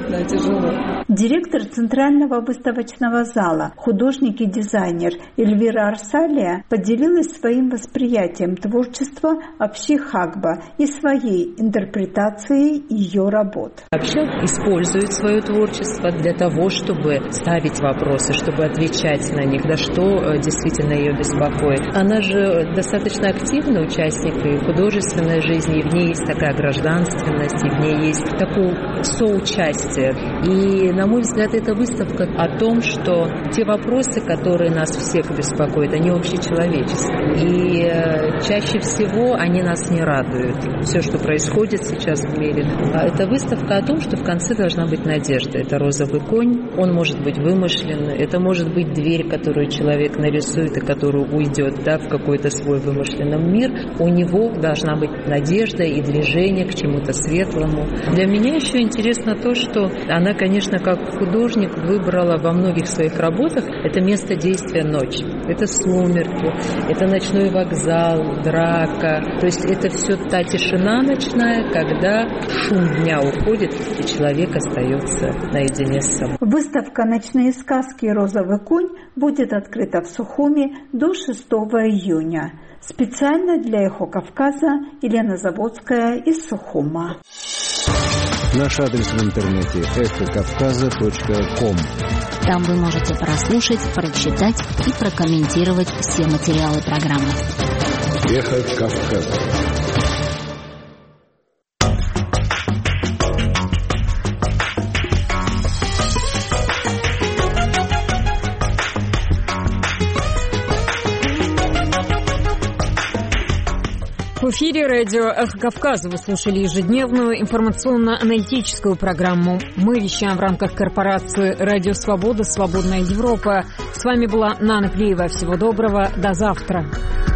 неприятно, тяжело. Директор Центрального выставочного зала, художник и дизайнер Эльвира Арсалия поделилась своим восприятием творчества Апщи Хагба и своей интерпретацией ее работ. Апщи использует свое творчество для того, чтобы ставить вопросы, чтобы отвечать на них, да что действительно ее беспокоит. Она же достаточно активный участник и художественной жизни, и в ней есть такая гражданственность, и в ней есть такое соучастие. И, на мой взгляд, эта выставка о том, что те вопросы, которые нас всех беспокоят, они общечеловеческие. И чаще всего они нас не радуют. Все, что происходит сейчас в мире. Это выставка о том, что в конце должна быть надежда. Это розовый конь, он может быть вымышленный, это может быть дверь, которую человек нарисует и которую уйдет, да, в какой-то свой вымышленный мир. У него должна быть надежда и движение к чему-то светлому. Для меня еще интересно то, что она, конечно, как художник выбрала во многих своих работах это место действия ночь. Это сумерки, это ночной вокзал, драка. То есть это все та тишина ночная, когда шум дня уходит, и человек остается наедине с собой. Выставка «Ночные сказки. Розовый конь» будет открыта в Сухуми до 6 июня. Специально для «Эхо Кавказа» Елена Заводская из Сухума. Наш адрес в интернете эхокавказа.ком. Там вы можете прослушать, прочитать и прокомментировать все материалы программы. Эхо Кавказа. В эфире радио «Эхо Кавказа» вы слушали ежедневную информационно-аналитическую программу. Мы вещаем в рамках корпорации «Радио Свобода. Свободная Европа». С вами была Нана Плиева. Всего доброго. До завтра.